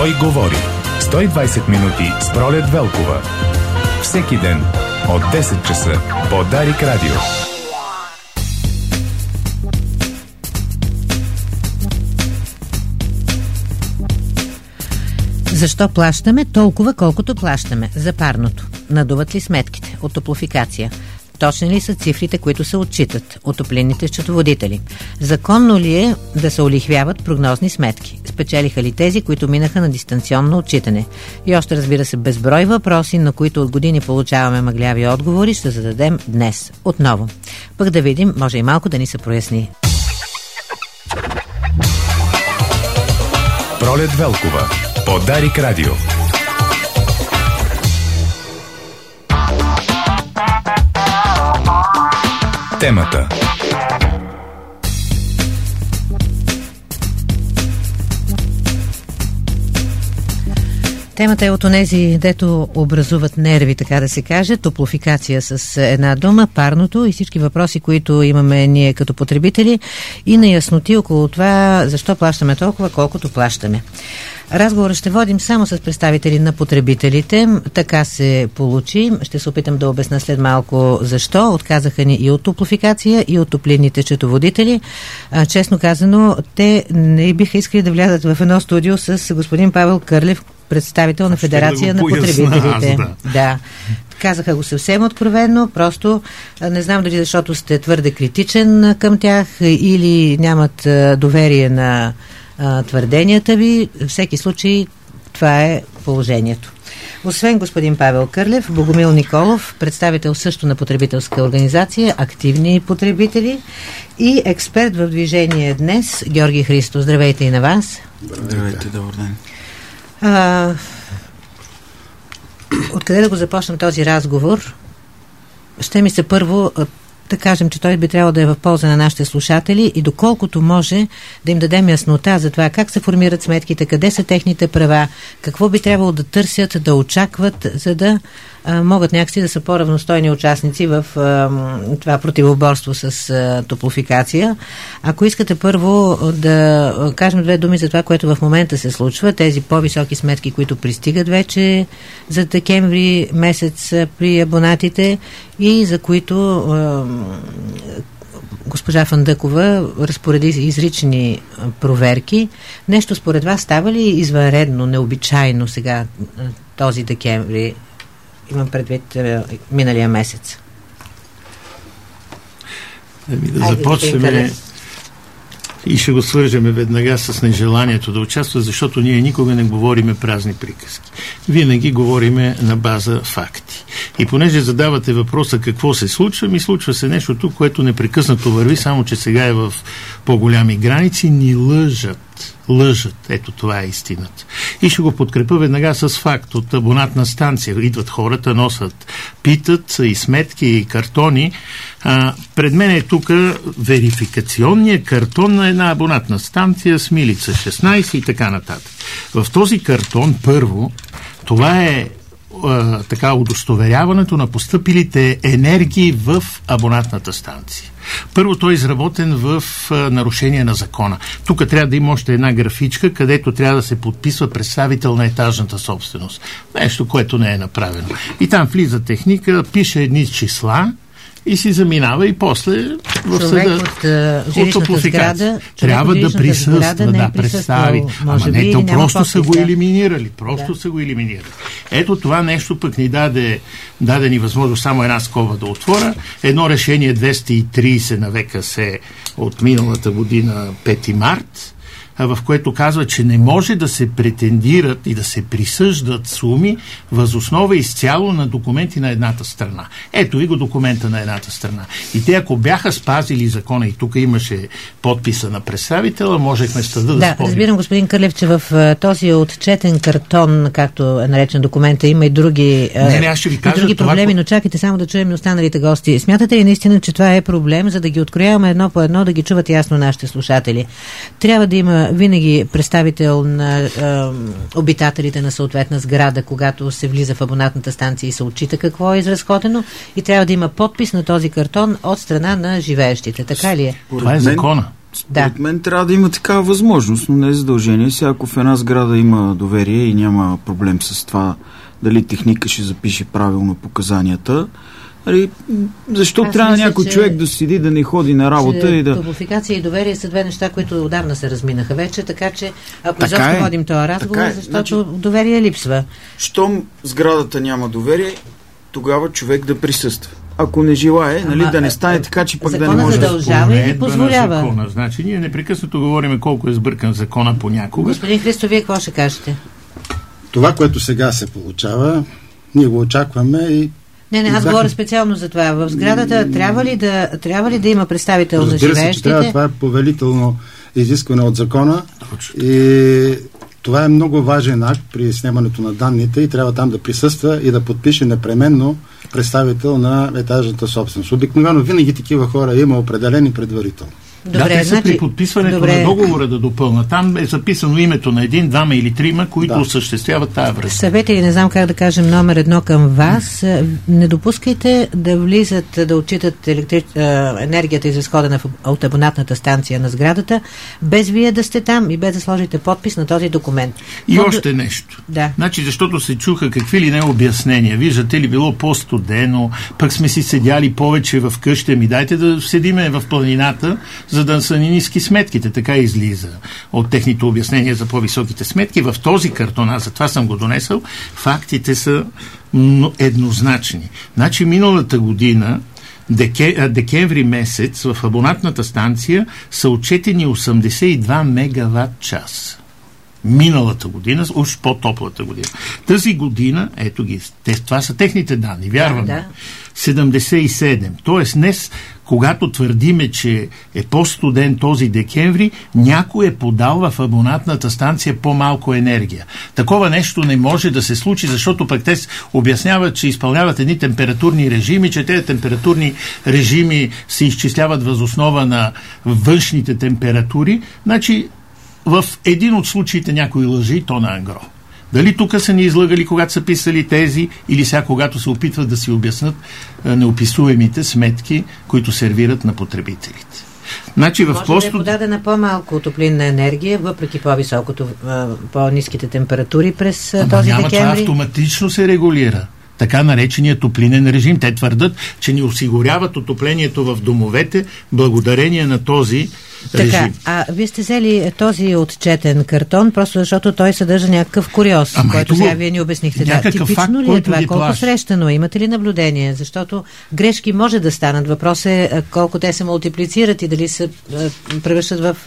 Той говори. 120 минути с Пролет Велкова. Всеки ден от 10 часа по Дарик Радио. Защо плащаме толкова, колкото плащаме за парното? Надуват ли сметките от топлофикация? Точни ли са цифрите, които се отчитат от топлинните счетоводители? Законно ли е да се олихвяват прогнозни сметки? Спечелиха ли тези, които минаха на дистанционно отчитане? И още, разбира се, безброй въпроси, на които от години получаваме мъгляви отговори, ще зададем днес. Отново. Пък да видим, може и малко да ни се проясни. Пролет Велкова по Дарик Радио. Темата. Темата е от онези, дето образуват нерви, така да се каже, топлофикация с една дума, парното и всички въпроси, които имаме ние като потребители и неясноти около това, защо плащаме толкова, колкото плащаме. Разговора ще водим само с представители на потребителите. Така се получи. Ще се опитам да обясня след малко защо. Отказаха ни и от топлофикация, и от топлинните счетоводители. Честно казано, те не биха искали да влязат в едно студио с господин Павел Кърлев, представител на Федерация на потребителите. Да. Казаха го съвсем откровенно, просто не знам дали защото сте твърде критичен към тях или нямат доверие на твърденията ви. В всеки случай това е положението. Освен господин Павел Кърлев, Богомил Николов, представител също на потребителска организация, активни потребители и експерт в движение днес, Георги Христов. Здравейте и на вас. Здравейте, добър ден. Откъде да го започнем този разговор? Ще ми се първо да кажем, че той би трябвало да е в полза на нашите слушатели и доколкото може да им дадем яснота за това как се формират сметките, къде са техните права, какво би трябвало да търсят, да очакват, за да могат някакси да са по-равностойни участници в това противоборство с топлофикация. Ако искате първо да кажем две думи за това, което в момента се случва, тези по-високи сметки, които пристигат вече за декември месец при абонатите и за които госпожа Фандъкова разпореди изрични проверки. Нещо според вас става ли извънредно, необичайно сега този декември? Имам предвид миналия месец. Да започнем и ще го свържем веднага с нежеланието да участва, защото ние никога не говориме празни приказки. Винаги говориме на база факти. И понеже задавате въпроса какво се случва, случва се нещото, което непрекъснато върви, само че сега е в по-голями граници, ни лъжат. Ето това е истината. И ще го подкрепя веднага с факт от абонатна станция. Идват хората, носят, питат и сметки, и картони. Пред мен е тук верификационния картон на една абонатна станция с милица 16 и така нататък. В този картон, първо, това е удостоверяването на постъпилите енергии в абонатната станция. Първо, той е изработен в нарушение на закона. Тук трябва да има още една графичка, където трябва да се подписва представител на етажната собственост. Нещо, което не е направено. И там влиза техника, пише едни числа и си заминава и после в съда от топлофикация. Трябва да присъства, представи. Ама не, то просто са го елиминирали. Са го елиминирали. Ето това нещо пък ни даде ни възможност само една скоба да отворя. Едно решение 230 на ВКС от миналата година 5 март, в което казва, че не може да се претендират и да се присъждат суми възоснова изцяло на документи на едната страна. Ето ви го документа на едната страна. И те, ако бяха спазили закона, и тук имаше подписа на представителя, можехме съда да спомним. Разбирам, господин Кърлев, че в този отчетен картон, както е наречен документа, има и други, аз ще ви кажа, други проблеми, но чакайте само да чуем и останалите гости. Смятате ли наистина, че това е проблем, за да ги открояваме едно по едно, да ги чуват ясно нашите слушатели? Трябва да има винаги представител на обитателите на съответна сграда, когато се влиза в абонатната станция и се отчита какво е изразходено, и трябва да има подпис на този картон от страна на живеещите. Така ли е? Това е закона. Според мен трябва да има такава възможност, но не е задължение. Сега, ако в една сграда има доверие и няма проблем с това дали техника ще запише правилно показанията, защо трябва някой човек да седи, да не ходи на работа и да... Топлофикация и доверие са две неща, които отдавна се разминаха вече, така че ако изобщо водим този разговор, защото доверие липсва. Щом сградата няма доверие, тогава човек да присъства. Ако не желае, да не стане така, че пък да не може... Законът задължава и позволява. Значи, ние непрекъснато говорим колко е сбъркан закона понякога. Господин Христо, вие какво ще кажете? Това, което сега се получава, ние го очакваме и... Не, аз говоря специално за това. В сградата трябва ли да има представител на живеещите? Разбира се, че трябва. Това е повелително изискване от закона. И това е много важен акт при снимането на данните и трябва там да присъства и да подпише непременно представител на етажната собственост. Обикновено винаги такива хора има определени предварително. Добре, те са при подписването на договора да допълнат. Там е записано името на един, двама или трима, които осъществяват тази връзка. Съвет или не знам как да кажем номер 1 към вас. Не допускайте да влизат, да отчитат енергията изразходена от абонатната станция на сградата, без вие да сте там и без да сложите подпис на този документ. И още нещо. Да. Значи, защото се чуха какви ли не обяснения. Виждате ли, било по-студено, пък сме си седяли повече в къща. Дайте да седиме в планината, за да са ни ниски сметките. Така излиза от техните обяснения за по-високите сметки. В този картон, аз затова съм го донесъл, фактите са еднозначни. Значи миналата година, декември месец, в абонатната станция са отчетени 82 мегаватт час. Миналата година, уж по-топлата година. Тази година, ето ги, това са техните данни, вярвам. Да. 77. Тоест днес, когато твърдиме, че е по-студен този декември, някой е подал в абонатната станция по-малко енергия. Такова нещо не може да се случи, защото пък те обясняват, че изпълняват едни температурни режими, че тези температурни режими се изчисляват въз основа на външните температури. Значи, в един от случаите някой лъжи и то на ангро. Дали тук са ни излъгали, когато са писали тези, или сега, когато се опитват да си обяснат неописуемите сметки, които сервират на потребителите. Значи, може да е подадена по-малко топлинна енергия, въпреки по-ниските температури през този декември. Това автоматично се регулира. Така наречения топлинен режим. Те твърдат, че ни осигуряват отоплението в домовете благодарение на този режим. А вие сте взели този отчетен картон, просто защото той съдържа някакъв куриоз, който сега вие ни обяснихте. Типично ли е това? Колко срещано? Имате ли наблюдение? Защото грешки може да станат. Въпрос е колко те се мултиплицират и дали се превръщат в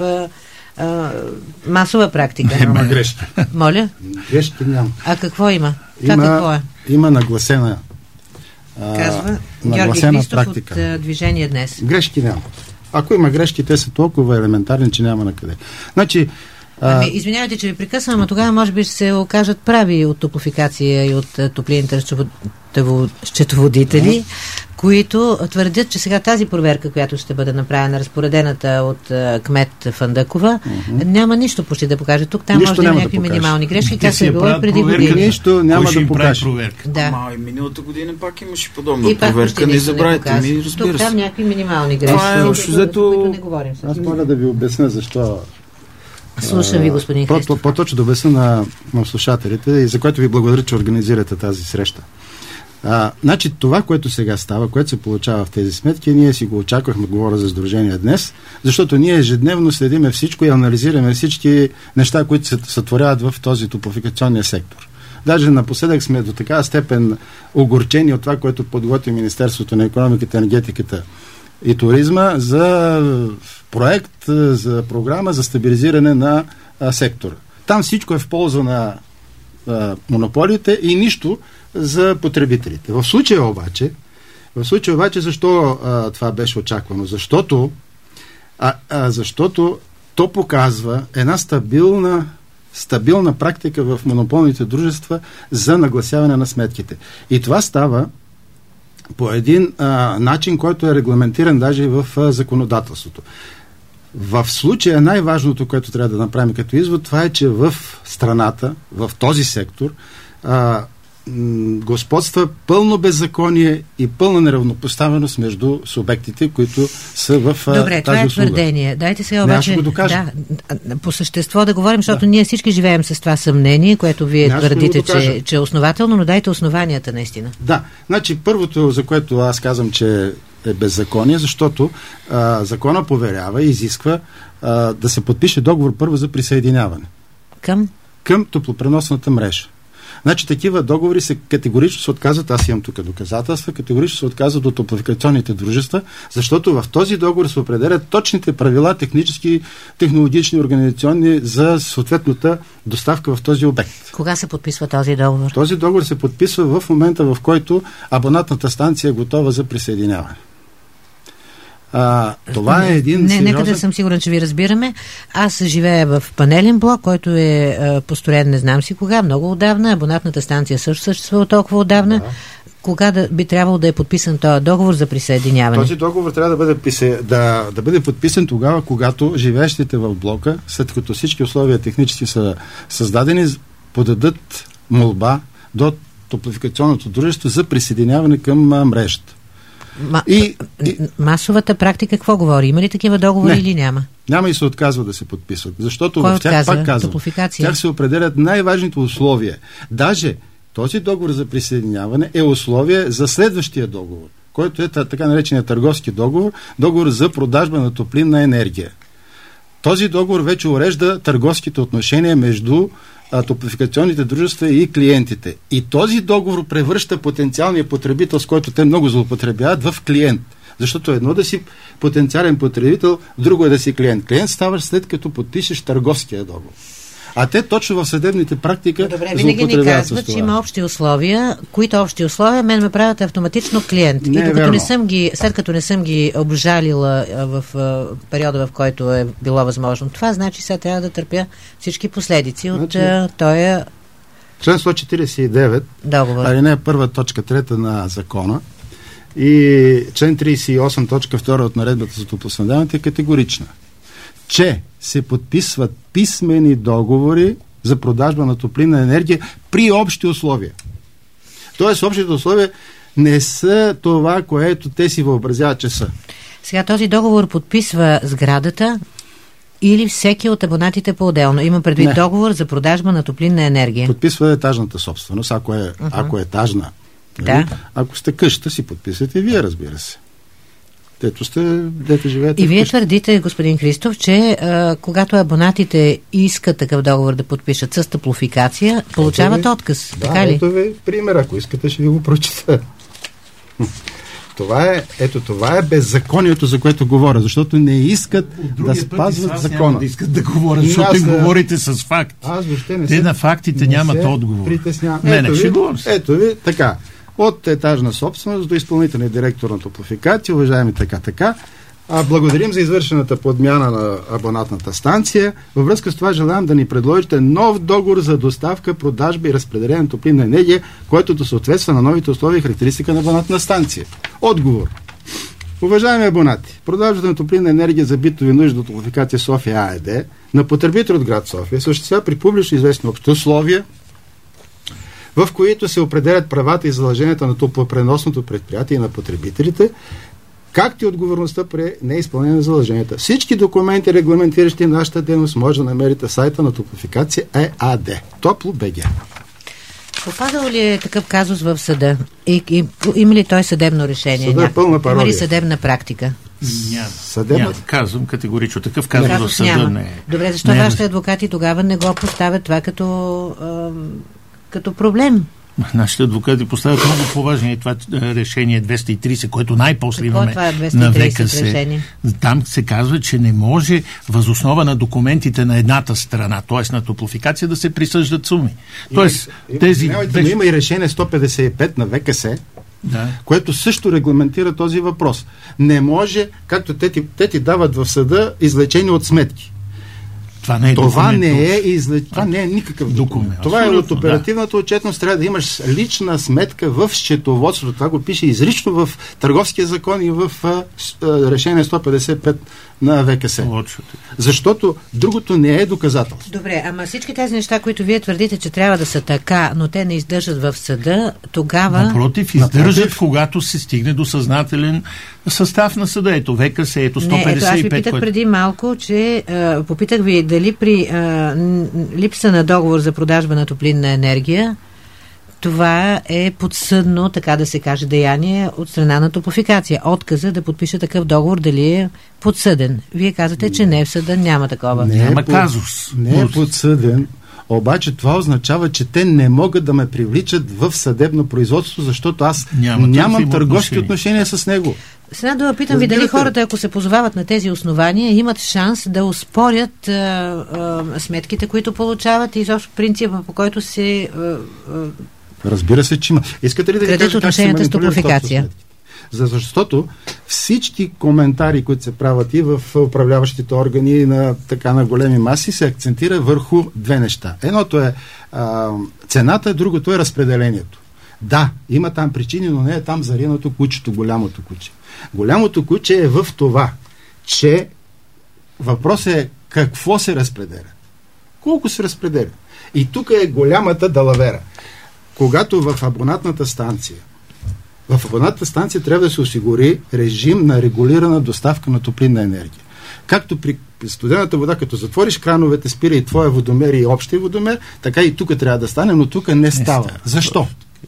масова практика. Няма грешки. Моля? Грешки няма. А какво има? Какво е? Има нагласена казва Георги Христов практика. От Движение днес. Грешки няма. Ако има грешки, те са толкова елементарни, че няма на къде. Значи, извинявайте, че ви прекъсвам, но тогава може би ще се окажат прави от топлофикация и от топлинните счетоводители, които твърдят, че сега тази проверка, която ще бъде направена, разпоредената от кмет Фандъкова, няма нищо почти да покаже. Тук там може да има някакви минимални грешки, как се е било преди години. Нищо няма да покаже. Да. И миналата година пак имаше подобна проверка. Не забравяйте ми, разбира се. Тук там някакви минимални грешки, за които не говорим. Аз моля да ви обясня защо. Слушам ви, господин Христов. По-точно да обясня на слушателите и за което ви благодаря, че организирате тази среща. Значи това, което сега става, което се получава в тези сметки, ние си го очаквахме, говоря за Сдружение днес, защото ние ежедневно следиме всичко и анализираме всички неща, които се сътворяват в този топлофикационния сектор. Даже напоследък сме до такава степен огорчени от това, което подготви Министерството на икономиката, енергетиката и туризма за проект, за програма за стабилизиране на сектора. Там всичко е в полза на монополите и нищо за потребителите. В случая обаче, защо това беше очаквано? Защото то показва една стабилна практика в монополните дружества за нагласяване на сметките. И това става по един начин, който е регламентиран даже и в законодателството. В случая най-важното, което трябва да направим като извод, това е, че в страната, в този сектор, господства пълно беззаконие и пълна неравнопоставеност между субектите, които са в тази услуга. Добре, това е твърдение. Дайте сега обаче... ще го докажа. Да, по същество да говорим, защото ние всички живеем с това съмнение, което вие твърдите, че е основателно, но дайте основанията наистина. Да, значи първото, за което аз казвам, че е беззаконие, защото закона поверява и изисква да се подпише договор първо за присъединяване. Към топлопреносната мрежа. Значи такива договори се категорично се отказват, аз имам тук доказателства, категорично се отказват от топлофикационните дружества, защото в този договор се определят точните правила, технически, технологични, организационни за съответната доставка в този обект. Кога се подписва този договор? Този договор се подписва в момента, в който абонатната станция е готова за присъединяване. Това е един сериозен... Нека да съм сигурен, че ви разбираме. Аз живея в панелен блок, който е построен не знам си кога, много отдавна. Абонатната станция също съществува толкова отдавна. Да. Кога би трябвало да е подписан този договор за присъединяване? Този договор трябва да бъде подписан тогава, когато живеещите в блока, след като всички условия технически са създадени, подадат молба до топлофикационното дружество за присъединяване към мрежата. Масовата практика какво говори? Има ли такива договори или няма? Няма и се отказва да се подписват, защото в тях, пак казвам, тях се определят най-важните условия. Даже този договор за присъединяване е условие за следващия договор, който е така наречения търговски договор, договор за продажба на топлинна енергия. Този договор вече урежда търговските отношения между топлофикационните дружества и клиентите. И този договор превръща потенциалния потребител, с който те много злоупотребяват, в клиент. Защото едно да си потенциален потребител, друго е да си клиент. Клиент ставаш след като подпишеш търговския договор. А те точно в съдебните практика добре, винаги ни казват, че има общи условия, които общи условия мен ме правят автоматично клиент. И докато след като не съм ги обжалила в периода, в който е било възможно това, значи сега трябва да търпя всички последици от този член 149, алинея 1, точка 3 на закона и член 38, точка 2 от наредбата за топлоснабдяването е категорична, че се подписват писмени договори за продажба на топлинна енергия при общи условия. Тоест, общите условия не са това, което те си въобразяват, че са. Сега този договор подписва сградата или всеки от абонатите по-отделно? Има предвид договор за продажба на топлинна енергия. Подписва етажната собственост, ако е етажна. Да. Ако сте къща, си подписвате и вие, разбира се. Дето живеете. И вие твърдите, господин Христов, че когато абонатите искат такъв договор да подпишат с топлофикация, получават отказ. Да, така ли? Ето ви пример, ако искате, ще ви го прочита. Това е беззаконието, за което говоря, защото не искат да спазват закона. Да искат да говорят, защото им говорите с факти. Те на фактите нямат отговор. Ето ви, така. От етажна собственост до изпълнителния директор на топлофикация, уважаеми така. Благодарим за извършената подмяна на абонатната станция. Във връзка с това желаем да ни предложите нов договор за доставка, продажба и разпределение на топлинна енергия, който да съответства на новите условия и характеристика на абонатна станция. Отговор. Уважаеми абонати, продажбата на топлинна енергия за битови нужди до Топлофикация София АЕД на потребител от град София се осъществява при публично известни общи условия, в които се определят правата и задълженията на топлопреносното предприятие и на потребителите, както и отговорността при неизпълнение на задълженията. Всички документи, регламентиращи нашата дейност, може да намерите в сайта на Топлофикация ЕАД. Топло.бг. Попадал ли е такъв казус в съда? Има ли той съдебно решение? Съда е пълна пародия. Има ли съдебна практика? Няма. Казвам категорично. Такъв казус в съда не е. Добре, защо вашите адвокати тогава не го поставят това като проблем? Нашите адвокати поставят много по-важни това решение 230, което най-после имаме на ВКС. Там се казва, че не може възоснова на документите на едната страна, т.е. на топлофикация, да се присъждат суми. Има и решение 155 на ВКС, което също регламентира този въпрос. Не може, както те ти дават в съда, извлечение от сметки. Това не е това не е никакъв документ. Това е от оперативната отчетност. Трябва да имаш лична сметка в счетоводството. Това го пише изрично в Търговския закон и в решение 155 на ВКС. Защото другото не е доказателство. Добре, ама всички тези неща, които вие твърдите, че трябва да са така, но те не издържат в съда, тогава... Напротив, издържат, когато се стигне до съзнателен състав на съда. Ето ВКС, ето 155. Ето, аз ви питах преди малко, че попитах ви дали при липса на договор за продажба на топлинна енергия, това е подсъдно, така да се каже, деяние от страна на Топлофикация. Отказа да подпише такъв договор, дали е подсъден. Вие казвате, че не е в съда, няма такова. Няма казус. Не е подсъден, обаче това означава, че те не могат да ме привличат в съдебно производство, защото аз нямам търговски отношения с него. Сега да питам ви дали хората, ако се позовават на тези основания, имат шанс да оспорят сметките, които получават и изобщо принципа, по който се... Разбира се, че има. Искате ли да ви кажа как се манипулира? Защото всички коментари, които се правят и в управляващите органи на големи маси, се акцентира върху две неща. Едното е цената, другото е разпределението. Да, има там причини, но не е там зариното кучето, голямото куче. Голямото куче е в това, че въпросът е какво се разпределя. Колко се разпределя. И тук е голямата далавера. Когато в абонатната станция трябва да се осигури режим на регулирана доставка на топлинна енергия. Както при студената вода, като затвориш крановете, спира и твоя водомер и общия водомер, така и тук трябва да стане, но тук не става. Защо?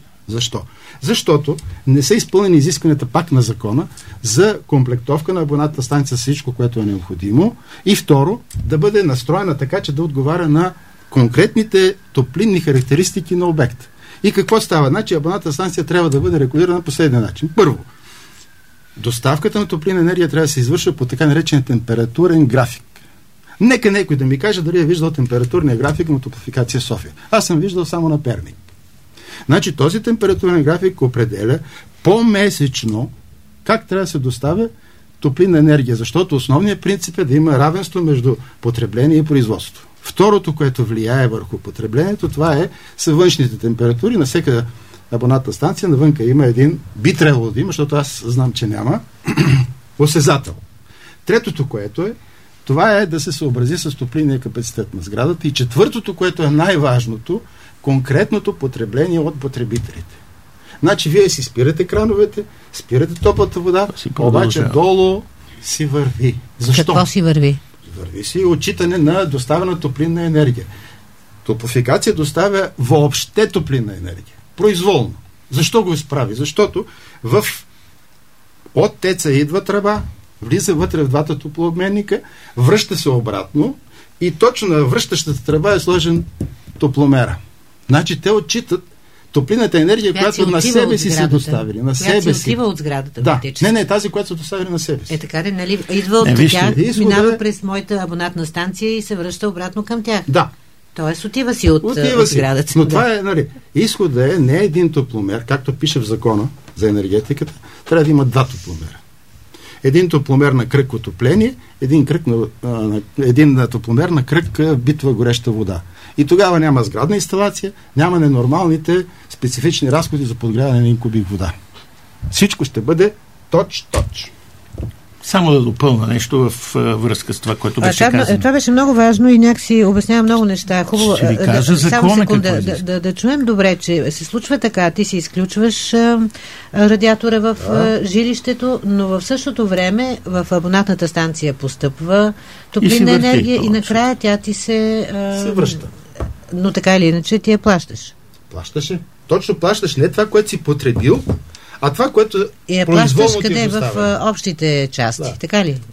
Защото не са изпълнени изискванията пак на закона за комплектовка на абонатната станция с всичко, което е необходимо, и второ, да бъде настроена така, че да отговаря на конкретните топлинни характеристики на обекта. И какво става? Значи абонатната станция трябва да бъде регулирана по следния начин. Първо, доставката на топлинна енергия трябва да се извършва по така наречен температурен график. Нека някой да ми каже дали е виждал температурния график на Топлофикация София. Аз съм виждал само на Перник. Значи този температурен график определя по-месечно как трябва да се доставя топлинна енергия, защото основният принцип е да има равенство между потребление и производство. Второто, което влияе върху потреблението, това са външните температури. На всяка абонатна станция навънка има един, би трябвало да има, защото аз знам, че няма, осезател. Третото, което това е да се съобрази с топлинния капацитет на сградата. И четвъртото, което е най-важното, конкретното потребление от потребителите. Значи вие си спирате крановете, спирате топлата вода, обаче долу си върви. Защо? Какво си върви? Върви си отчитане на доставена топлинна енергия. Топлофикация доставя въобще топлинна енергия. Произволно. Защо го изправи? Защото от теца идва тръба, влиза вътре в двата топлообменника, връща се обратно и точно на връщащата тръба е сложен топломера. Значи те отчитат топлинната енергия, която на себе си се доставили. На себе си. Отива от сградата. Да. Не, тази, която са доставили на себе си. Така, нали? Идва от тях, минава през моята абонатна станция и се връща обратно към тях. Да. Тоест отива си от сградата. Но това е, изходът е не един топломер, както пише в закона за енергетиката, трябва да има два топломера. Един топломер на кръг отопление, един топломер на кръг битва гореща вода. И тогава няма сградна инсталация, няма ненормалните специфични разходи за подгряване на един кубик вода. Всичко ще бъде точ-точ. Само да допълна нещо в връзка с това, което беше казано. Това беше много важно и някакси обяснява много неща. Хубаво. Ще ви кажа закона какво е. Да чуем добре, че се случва така. Ти си изключваш радиатора в жилището, но в същото време в абонатната станция постъпва топлинна енергия и накрая тя ти се връща. Но така или иначе ти я плащаш. Плащаше. Точно плащаш не това, което си потребил, а това, което плащаш къде? В общите части, така ли?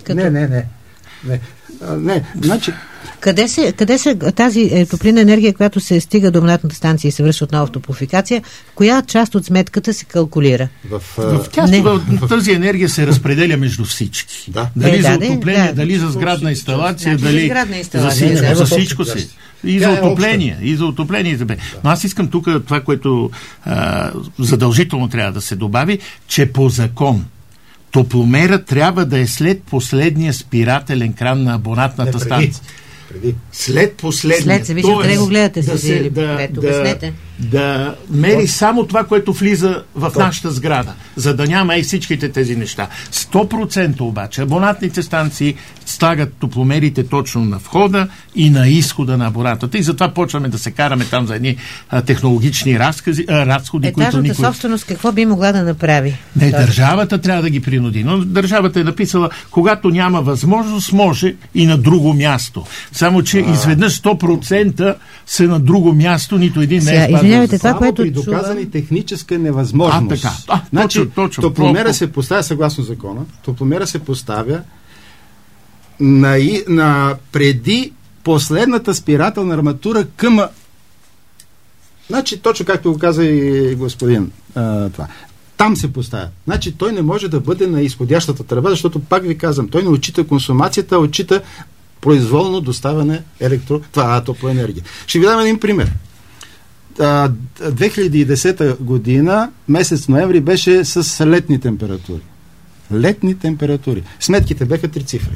Не. Значи... Къде се тази топлинна енергия, която се стига до абонатната станция и се връща отново в Топлофикация, коя част от сметката се калкулира? Тази енергия се разпределя между всички. Да. Дали за отопление, дали за сградна инсталация, дали за всичко си. И за отопление. Но аз искам тук това, което задължително трябва да се добави, че по закон топломера трябва да е след последния спирателен кран на абонатната станция. Преди. След последния. След се вижда, къде го гледате си, да мери само това, което влиза в нашата сграда, за да няма и всичките тези неща. 100% обаче абонатните станции слагат топломерите точно на входа и на изхода на абонатата. И затова почваме да се караме там за едни технологични разходи, които етажната собственост какво би могла да направи? Не, държавата трябва да ги принуди. Но държавата е написала, когато няма възможност, може и на друго място. Само, че изведнъж 100% са на друго място, нито един не е спазен. Извинявайте, това, което при доказани техническа невъзможност. Значи, топломера се поставя, съгласно закона, топломера се поставя на преди последната спирателна арматура към... Значи, точно както го каза и господин това. Там се поставя. Значи, той не може да бъде на изходящата тръба, защото, пак ви казвам, той не отчита консумацията, отчита произволно доставяне топлоенергия. Ще ви дам един пример. 2010 година, месец ноември, беше с летни температури. Летни температури. Сметките бяха трицифрени.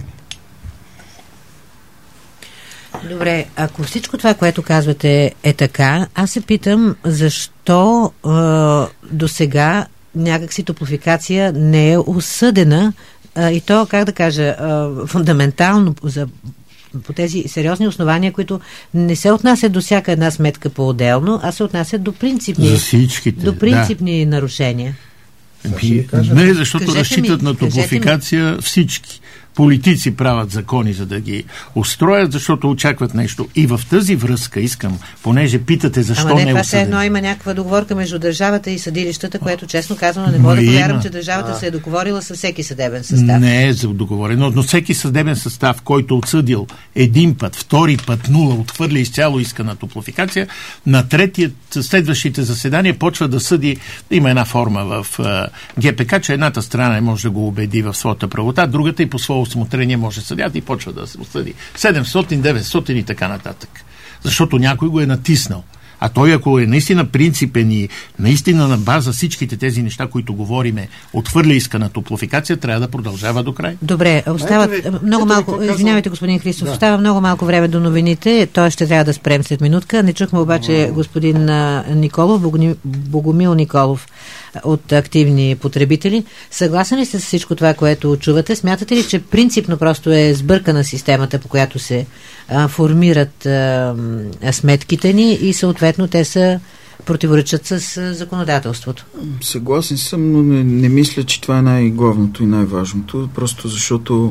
Добре, ако всичко това, което казвате е така, аз се питам защо до сега някакси топлофикация не е осъдена и то, как да кажа, фундаментално по тези сериозни основания, които не се отнасят до всяка една сметка по-отделно, а се отнасят до принципни нарушения. Не, защото разчитат на топлофикация всички. Политици правят закони, за да ги устроят, защото очакват нещо. И в тази връзка искам, понеже питате защо не е това осъден. едно има някаква договорка между държавата и съдилищата, което честно казано не мога да повярвам, че държавата се е договорила с всеки съдебен състав. Не е за договорено, но всеки съдебен състав, който отсъдил един път, втори път нула, отхвърля изцяло искана топлофикация, на третият, следващите заседания почва да съди. Има една форма в ГПК, че едната страна не може да го убеди в своята правота, другата и по своя усмотрение може съдят и почва да се осъди 700, 900 и така нататък. Защото някой го е натиснал. А той, ако е наистина принципен и наистина на база всичките тези неща, които говориме, отхвърля искана топлофикация, трябва да продължава до край. Добре, остават много малко, извинявайте, господин Христов, остава много малко време до новините, той ще трябва да спрем след минутка. Не чухме обаче господин Николов, Богомил Николов от активни потребители. Съгласен ли сте с всичко това, което чувате? Смятате ли, че принципно просто е сбъркана системата, по която се формират сметките ни и съответно те са противоречат с законодателството? Съгласен съм, но не мисля, че това е най-главното и най-важното. Просто защото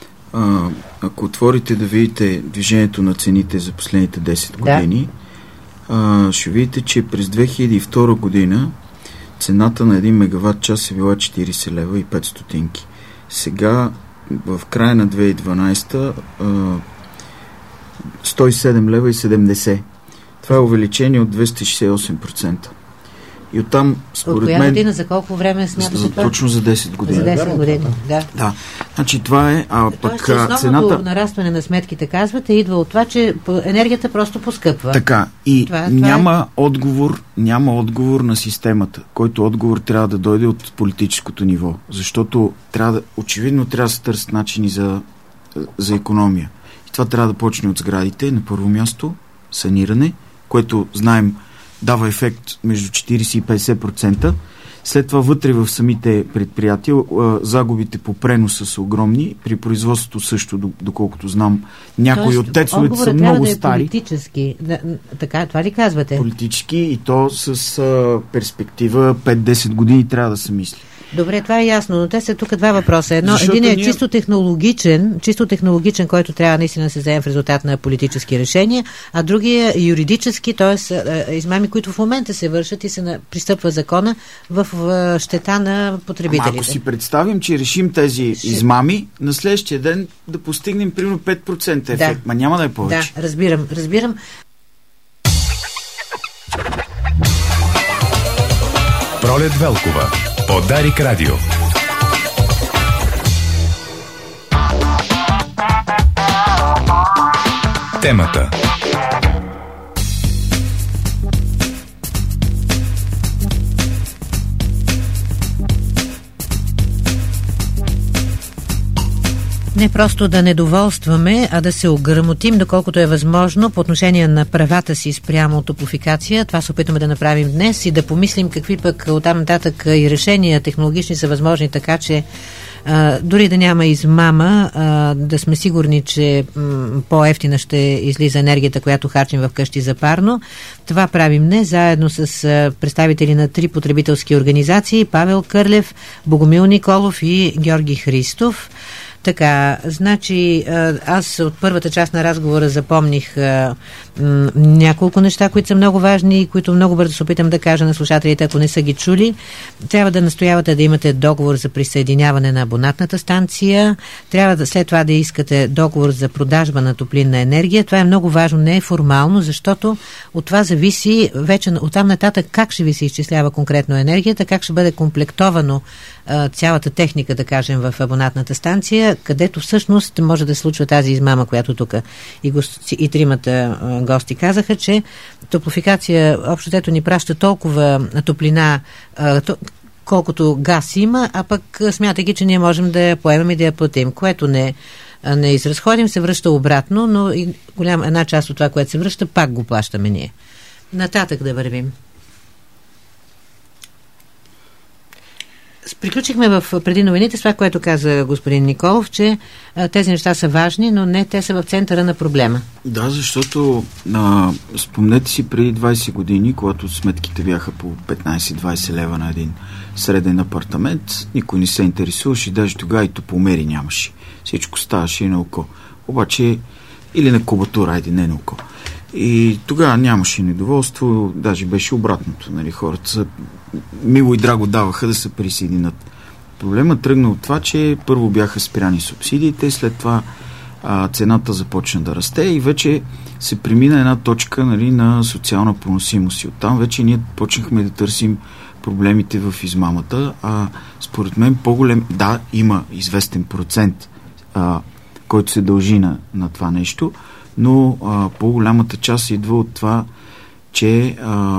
ако отворите да видите движението на цените за последните 10 години, ще видите, че през 2002 година цената на 1 мегаватт час е била 40 лева и 5 стотинки. Сега, в края на 2012 107 лева и 70. Това е увеличение от 268%. И оттам, според мен... От коя година, за колко време смятате това? Точно за 10 години. За 10 години, да. Значи това е... Тоест, основното нарастване на сметките, казвате, идва от това, че енергията просто поскъпва. Така. И няма отговор на системата, който отговор трябва да дойде от политическото ниво. Защото очевидно трябва да се търсят начини за икономия. И това трябва да почне от сградите. На първо място саниране, което знаем дава ефект между 40 и 50%. След това вътре в самите предприятия загубите по преноса са огромни. При производството също, доколкото знам, някои от тецовете са много стари. Политически. Така, това ли казвате? Политически и то с перспектива 5-10 години трябва да се мисли. Добре, това е ясно, но те са тук два въпроса. Един е чисто технологичен, който трябва наистина да се вземе в резултат на политически решения, а другия е юридически, т.е. измами, които в момента се вършат и се пристъпва закона в щета на потребителите. Ако си представим, че решим тези измами, на следващия ден да постигнем примерно 5% ефект, няма да е повече. Да, разбирам. Пролет Велкова. Подарик радио. Темата. Не просто да недоволстваме, а да се ограмотим, доколкото е възможно, по отношение на правата си спрямо топлофикация. Това се опитваме да направим днес и да помислим какви пък оттам нататък и решения технологични са възможни, така че дори да няма измама, да сме сигурни, че по-ефтина ще излиза енергията, която харчим в къщи за парно. Това правим днес, заедно с представители на 3 потребителски организации: Павел Кърлев, Богомил Николов и Георги Христов. Така, значи аз от първата част на разговора запомних няколко неща, които са много важни и които много бързо се опитам да кажа на слушателите, ако не са ги чули. Трябва да настоявате да имате договор за присъединяване на абонатната станция, трябва да след това да искате договор за продажба на топлинна енергия. Това е много важно, не е формално, защото от това зависи вече оттам нататък как ще ви се изчислява конкретно енергията, как ще бъде комплектовано цялата техника, да кажем, в абонатната станция, където всъщност може да случва тази измама, която тук и тримата гости казаха, че топлофикация общото ни праща толкова топлина, колкото газ има, а пък смятайки, че ние можем да я поемем и да я платим, което не изразходим, се връща обратно, но и една част от това, което се връща, пак го плащаме ние. Нататък да вървим. Приключихме преди новините с това, което каза господин Николов, че тези неща са важни, но не те са в центъра на проблема. Да, защото спомнете си преди 20 години, когато сметките бяха по 15-20 лева на един среден апартамент, никой не се интересуваше и даже тогава и топломери нямаше. Всичко ставаше и на око. Обаче, или на кубатура, айде не на око. И тогава нямаше недоволство, даже беше обратното. Нали, хората мило и драго даваха да се присъединят. Проблемът тръгна от това, че първо бяха спряни субсидиите, след това цената започна да расте и вече се премина една точка, нали, на социална поносимост. И оттам вече ние почнахме да търсим проблемите в измамата, а според мен по-голем, да, има известен процент, който се дължи на това нещо, но по-голямата част идва от това, че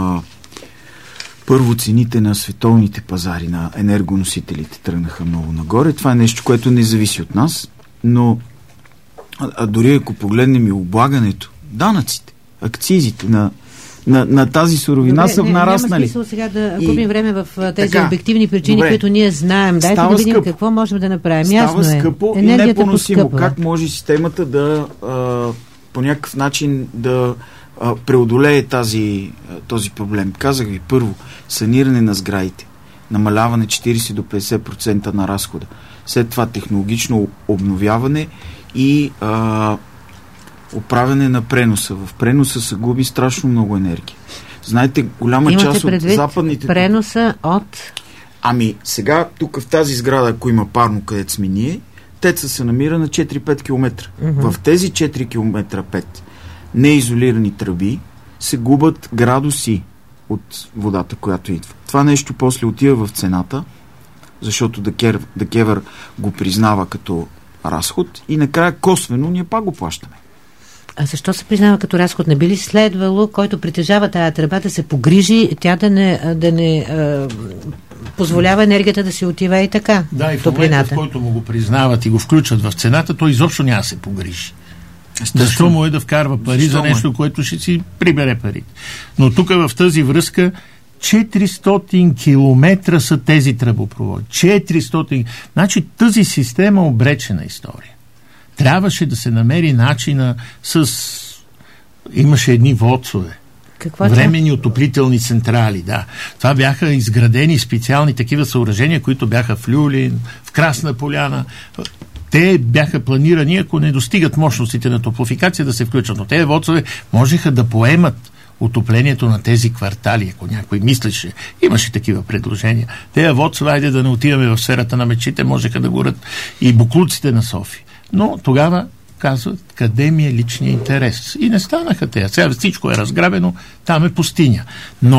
първо цените на световните пазари на енергоносителите тръгнаха много нагоре. Това е нещо, което не зависи от нас, но дори ако погледнем и облагането, данъците, акцизите на тази суровина са нараснали. Няма смисъл сега да губим време в тези обективни причини, които ние знаем. Дайте да видим скъпо. Какво можем да направим. Става скъпо и непоносимо. Как може системата да по някакъв начин да преодолее този проблем? Казах ви, първо, саниране на сградите, намаляване 40 до 50% на разхода, след това технологично обновяване и оправяне на преноса. В преноса се губи страшно много енергия. Знаете, голяма част от западните... преноса от... Ами, сега, тук в тази сграда, ако има парно, където сме ние, ТЕЦ се намира на 4-5 км. В тези 4 км 5 неизолирани тръби се губят градуси от водата, която идва. Това нещо после отива в цената, защото ДКЕВР го признава като разход и накрая косвено ние пак го плащаме. А защо се признава като разход? Не би ли следвало, който притежава тая тръба, да се погрижи, тя да не позволява енергията да се отива и така? Да, и в момента, в който му го признават и го включат в цената, той изобщо няма да се погрижи. Защо му е да вкарва пари за нещо, което ще си прибере парите? Но тук в тази връзка 400 километра са тези тръбопроводи. 400. Значи тази система е обречена история. Трябваше да се намери начина имаше едни ВОЦ-ове. Временни отоплителни централи, да. Това бяха изградени специални такива съоръжения, които бяха в Люлин, в Красна Поляна. Те бяха планирани, ако не достигат мощностите на топлофикация, да се включат. Но тези ВОЦ-ове можеха да поемат отоплението на тези квартали, ако някой мислеше. Имаше такива предложения. Тези ВОЦ-ове, айде да не отиваме в сферата на мечите, можеха да горят и буклуците на София. Но тогава казват, къде ми е личният интерес. И не станаха те. Сега всичко е разграбено, там е пустиня. Но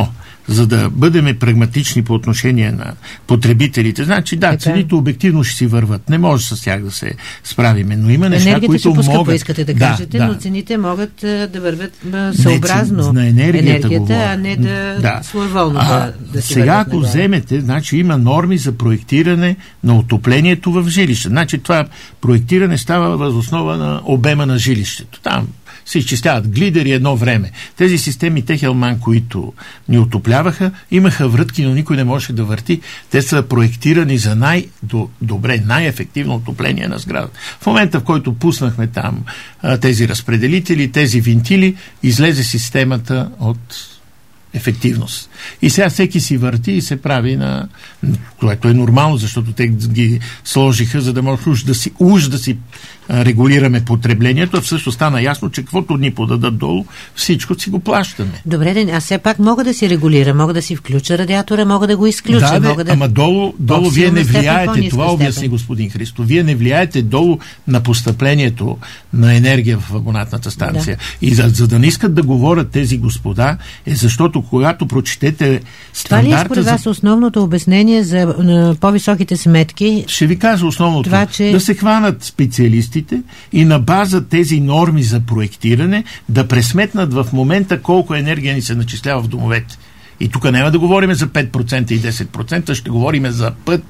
за да бъдем прагматични по отношение на потребителите. Значи, да, цените обективно ще си върват. Не може с тях да се справиме, но има неща, енергията които могат... Енергията искате да кажете, но цените могат да вървят съобразно на енергията, а не да своеволно да си сега, върват ако нагоре. вземете, значи има норми за проектиране на отоплението в жилище. Значи това проектиране става въз основа на обема на жилището. Там се изчисляват глидери едно време. Тези системи Техелман, които ни отопляваха, имаха врътки, но никой не можеше да върти. Те са проектирани за най-ефективно отопление на сградата. В момента, в който пуснахме там тези разпределители, тези вентили, излезе системата от ефективност. И сега всеки си върти и се прави на... което е нормално, защото те ги сложиха, за да може уж да си регулираме потреблението, а всъщност стана ясно, че каквото ни подадат долу, всичко си го плащаме. Добре, аз все пак мога да си регулира, мога да си включа радиатора, мога да го изключа. Ама долу вие не влияете, това обясни господин Христо, вие не влияете долу на постъплението на енергия в абонатната станция. Да. И за да не искат да говорят тези господа, е защото когато прочетете стандарта... Това ли е според вас основното обяснение за по-високите сметки? Ще ви кажа основното. Това, че... Да се хванат специалистите и на база тези норми за проектиране да пресметнат в момента колко енергия ни се начислява в домовете. И тук няма да говорим за 5% и 10%, ще говорим за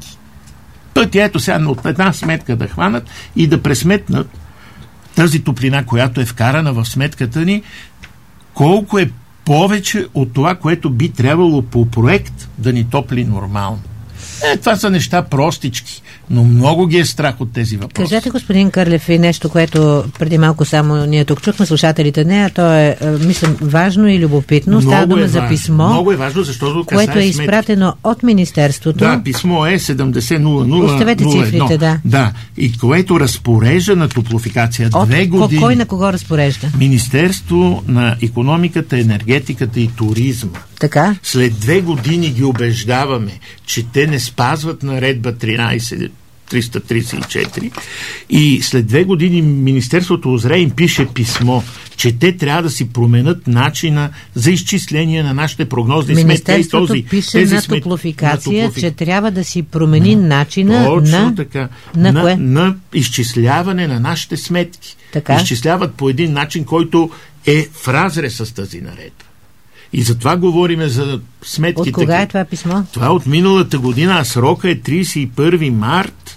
пъти. Ето сега от една сметка да хванат и да пресметнат тази топлина, която е вкарана в сметката ни, колко е повече от това, което би трябвало по проект да ни топли нормално. Това са неща простички, но много ги е страх от тези въпроси. Кажете, господин Кърлев, и нещо, което преди малко само ние тук чухме, слушателите не, а то е, мисля, важно и любопитно. Става дума за писмо, много е важно, защото което е изпратено от Министерството. Да, писмо е 7000. Оставете цифрите, да. Да, и което разпорежда на Топлофикация 2 години. Кой на кого разпорежда? Министерство на икономиката, енергетиката и туризма. Така? След 2 години ги убеждаваме, че те не спазват наредба 334 и след 2 години Министерството озре им пише писмо, че те трябва да си променят начина за изчисление на нашите прогнозни сметки. Министерството пише на Топлофикация, че трябва да си промени начина на изчисляване на нашите сметки. Така? Изчисляват по един начин, който е в разрез с тази наредба. И затова говорим за сметките. От кога е това писмо? Това е от миналата година, а срока е 31 март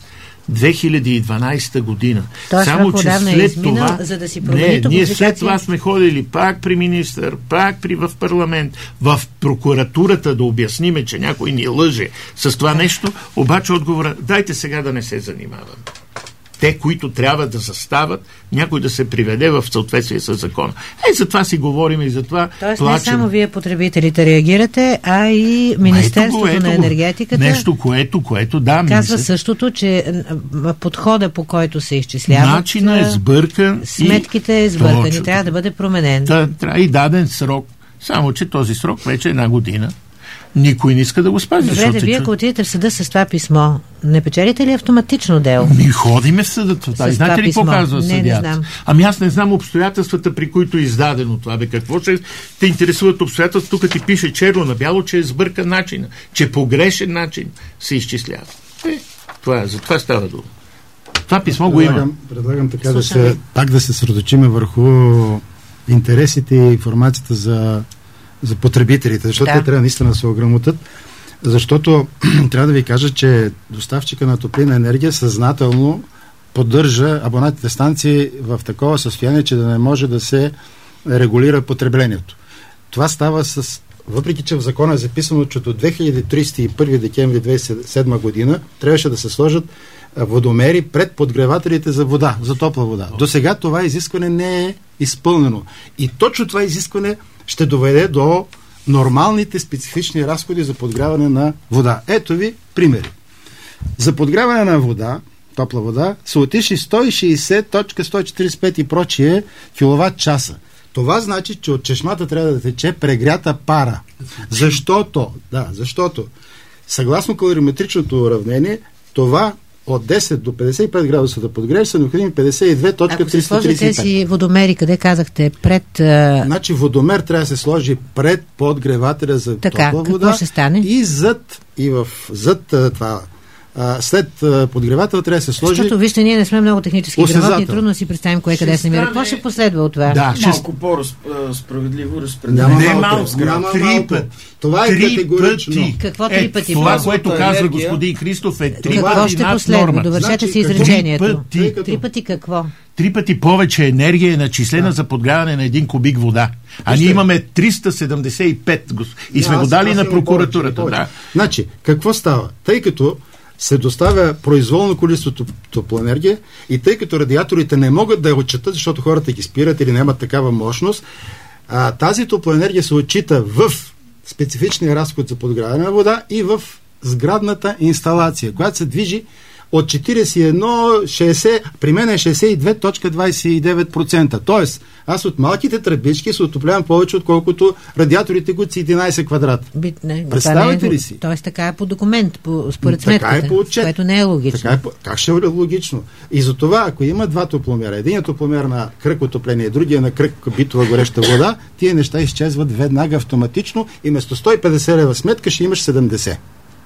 2012 година. Само, че след това... За да си ние след това сме ходили пак при министър, пак в парламент, в прокуратурата да обясниме, че някой ни лъже с това нещо, обаче отговора, дайте сега да не се занимаваме. Те, които трябва да застават, някой да се приведе в съответствие с закона. За това си говорим и за това тоест, плачем. Не само вие потребителите реагирате, а и Министерството на енергетиката. Нещо, което да. Казва същото, че подхода, по който се изчисляват, начина е сбъркан. Сметките е сбъркан и трябва да бъде променен. Трябва и даден срок. Само, че този срок вече е 1 година. Никой не иска да го спази. Добре, вие ако отидете в съда с това писмо, не печелите ли автоматично дело? Ми ходиме в съда. Знаете ли какво казва съдията? Ами аз не знам обстоятелствата, при които е издадено това. Какво ще те интересуват обстоятелства? Тук ти пише черно на бяло, че е сбъркан начин, че по грешен начин се изчислява. За това става дума. Това писмо го има. Предлагам така пак да се съсредоточиме върху интересите и информацията за потребителите, защото те трябва наистина да се ограмотят, защото трябва да ви кажа, че доставчика на топлинна енергия съзнателно поддържа абонатните станции в такова състояние, че да не може да се регулира потреблението. Това става въпреки че в закона е записано, че до 2031 декември 2007 година трябваше да се сложат водомери пред подгревателите за вода, за топла вода. До сега това изискване не е изпълнено. И точно това изискване ще доведе до нормалните специфични разходи за подгряване на вода. Ето ви примери. За подгряване на вода, топла вода, са отишли 160.145 и прочие киловатт часа. Това значи, че от чешмата трябва да тече прегрята пара. Защото съгласно калориметричното уравнение, това от 10 до 55 градуса да подгрееш, са необходими 52.335. Ако се сложи тези водомери, къде казахте, пред... Значи водомер трябва да се сложи пред подгревателя за топла вода. Какво ще стане? И зад това... след подгревател трябва да се сложи... Защото, вижте, ние не сме много технически грамотни, трудно си представим кое къде се намира. Какво ще последва от това? Да, малко по-справедливо разпределение. Не малко, 3 пъти. Това е категорично. Какво 3 пъти? Това, което казва господин Христов, е 3 пъти какво ще последва? Довършете си изречението. 3 пъти какво? 3 пъти повече енергия е начислена за подгряване на 1 кубик вода. А ние имаме 375 и сме го дали на прокуратурата. Значи, какво става? Тъй като се доставя произволно количество топлоенергия и тъй като радиаторите не могат да я отчитат, защото хората ги спират или нямат такава мощност, тази топлоенергия се отчита в специфичния разход за подгряване на вода и в сградната инсталация, която се движи от 41-60, при мен е 62.29%. Тоест, аз от малките тръбички се отоплявам повече, отколкото радиаторите, които са 11 квадрата. Представете ли си? Тоест така е по документ, според сметката, така е по отчет, което не е логично. Как ще е логично? И за това, ако има два топломера, един топломер на кръг отопление, другия на кръг битова гореща вода, тия неща изчезват веднага автоматично и вместо 150 лева сметка ще имаш 70.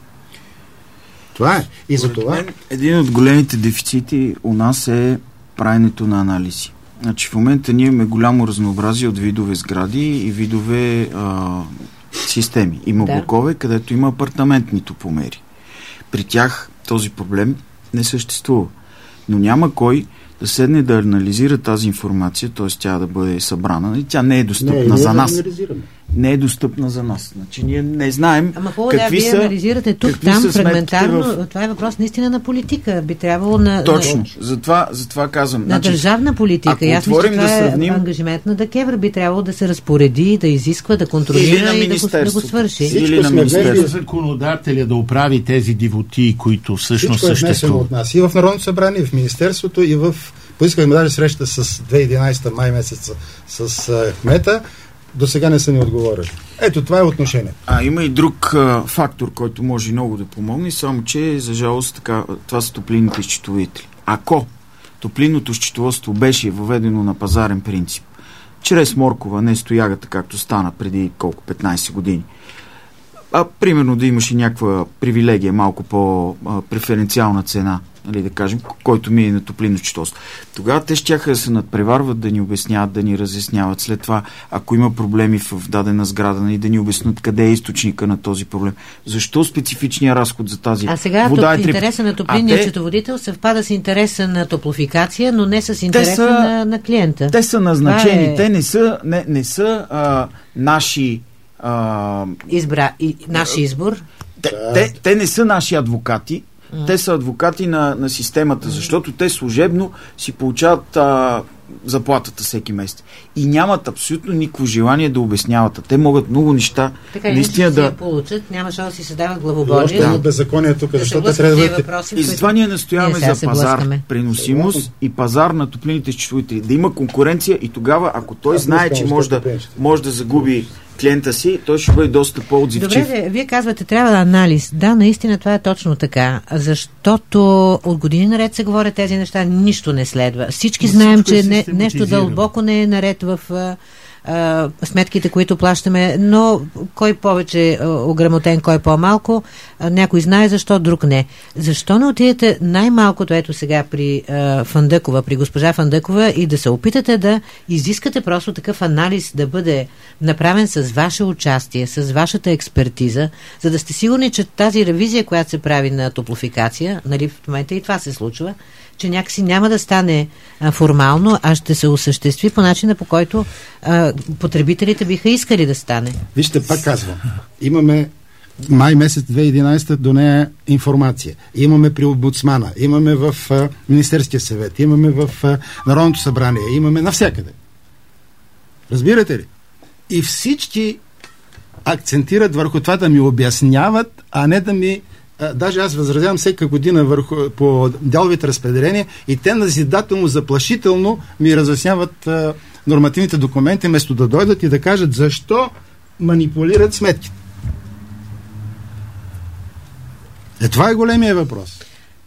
Това е. И за това... Един от големите дефицити у нас е правенето на анализи. Значи в момента ние имаме голямо разнообразие от видове сгради и видове системи. Има блокове, където има апартаментни топломери. При тях този проблем не съществува. Но няма кой да седне да анализира тази информация, т.е. тя да бъде събрана и тя не е достъпна за нас. Не е достъпна за нас. Значи ние не знаем какви са... Вие анализирате тук, там, фрагментарно. Това е въпрос наистина на политика. Би трябвало на... Точно. Затова казвам. На държавна политика. Аз мисля, че това е ангажимент на ДКЕВР. Би трябвало да се разпореди, да изисква, да контролира и да го свърши. Или на Министерството. Законодателя да оправи тези дивоти, които всъщност съществуват. От нас. И в Народното събрание, и в Министерството, и в... Поискахме даже среща с 2011 май месец с кмета. До сега не са ни отговорили. Ето, това е отношение. Има и друг фактор, който може много да помогне, само че, за жалост, това са топлинните счетоводители. Ако топлинното счетоводство беше въведено на пазарен принцип, чрез моркова, не стоягата, както стана преди 15 години, примерно да имаш и някаква привилегия, малко по-преференциална цена, нали, да кажем, който ми е на топлинно счетоводство. Тогава те щяха да се надпреварват, да ни обясняват, да ни разясняват. След това, ако има проблеми в дадена сграда, нали, да ни обяснат къде е източника на този проблем. Защо специфичният разход за тази вода? А сега интереса на топлинния счетоводител съвпада с интереса на топлофикация, но не с интереса на клиента. Те са назначени. Те не са наши наши избор. Те не са наши адвокати. Те са адвокати на системата, защото те служебно си получават заплатата всеки месец. И нямат абсолютно никакво желание да обясняват. Те могат много неща наистина да... получат, нямаше да си създават главоболие. Още има беззаконие тук, защото трябва да бъдете... И затова ние настояваме за пазар, преносимост и пазар на топлинните счетоводители. Да има конкуренция и тогава, ако той знае, че може да загуби клиента си, той ще бъде доста по-отзивчив. Добре, вие казвате, трябва да анализ. Да, наистина това е точно така, защото от години наред се говорят тези неща, нищо не следва. Всички знаем, че нещо дълбоко не е наред в сметките, които плащаме, но кой повече ограмотен, кой по-малко, някой знае защо, друг не. Защо не отидете най-малкото, ето сега при Фандъкова, при госпожа Фандъкова и да се опитате да изискате просто такъв анализ да бъде направен с ваше участие, с вашата експертиза, за да сте сигурни, че тази ревизия, която се прави на топлофикация, нали в момента и това се случва, че някакси няма да стане формално, а ще се осъществи по начина, по който потребителите биха искали да стане. Вижте, пак казвам, имаме май месец 2011 до нея информация. Имаме при омбудсмана, имаме в Министерския съвет, имаме в Народното събрание, имаме навсякъде. Разбирате ли? И всички акцентират върху това да ми обясняват, а не да ми... Даже аз възразявам всяка година по дяловите разпределения и те назидателно, заплашително ми разясняват нормативните документи, вместо да дойдат и да кажат защо манипулират сметките. Това е големия въпрос.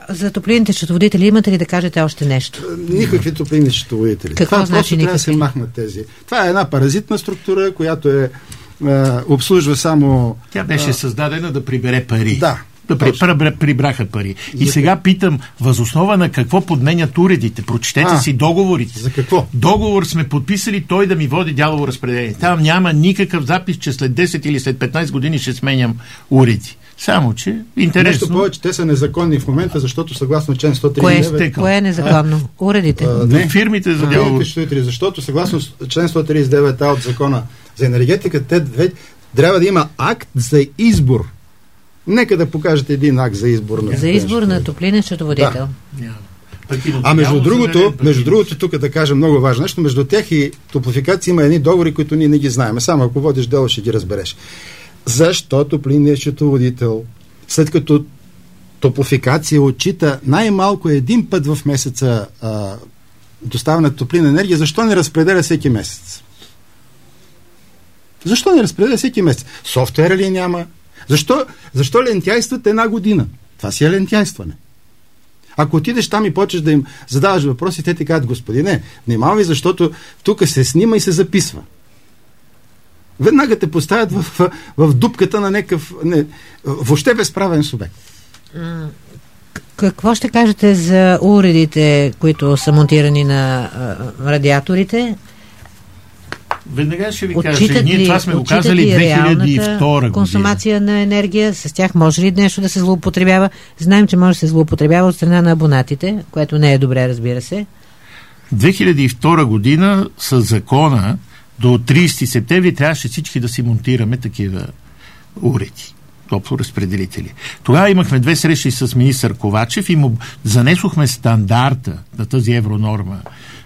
За топлинните счетоводители имате ли да кажете още нещо? Никакви топлинни счетоводители. Какво това значи просто трябва да се махнат тези. Това е една паразитна структура, която обслужва само... Тя беше създадена да прибере пари. Да. Прибраха пари. И сега питам, възоснова на какво подменят уредите? Прочетете си договорите. За какво? Договор сме подписали, той да ми води дялово разпределение. Там няма никакъв запис, че след 10 или след 15 години ще сменям уреди. Само, че интересно... Нещо повече, те са незаконни в момента, защото съгласно член 139... Кое е незаконно? Уредите? Не, фирмите за дялово. Защото съгласно член 139А от закона за енергетика, те трябва да има акт за избор. Нека да покажете един акт за избор на... За избор на топлинен счетоводител. Да. Между другото, тук да кажа много важно нещо, между тях и топлофикация има едни договори, които ние не ги знаем. Само ако водиш дело, ще ги разбереш. Защо топлинният счетоводител, след като топлофикация отчита най-малко един път в месеца доставена топлинна енергия, защо не разпределя всеки месец? Защо не разпределя всеки месец? Софтуера ли няма? Защо лентяйстват една година? Това си е лентяйстване. Ако отидеш там и почнеш да им задаваш въпроси, те ти казват: господине, внимавай, защото тук се снима и се записва. Веднага те поставят в дупката на някакъв въобще безправен субект. Какво ще кажете за уредите, които са монтирани на радиаторите? Веднага ще ви кажа, ние това сме го казали 2002 година. Консумация на енергия, с тях може ли нещо да се злоупотребява? Знаем, че може да се злоупотребява от страна на абонатите, което не е добре, разбира се. 2002 година с закона до 30 септември трябваше всички да си монтираме такива уреди, топлоразпределители. Тогава имахме 2 срещи с министър Ковачев и му занесохме стандарта на тази евронорма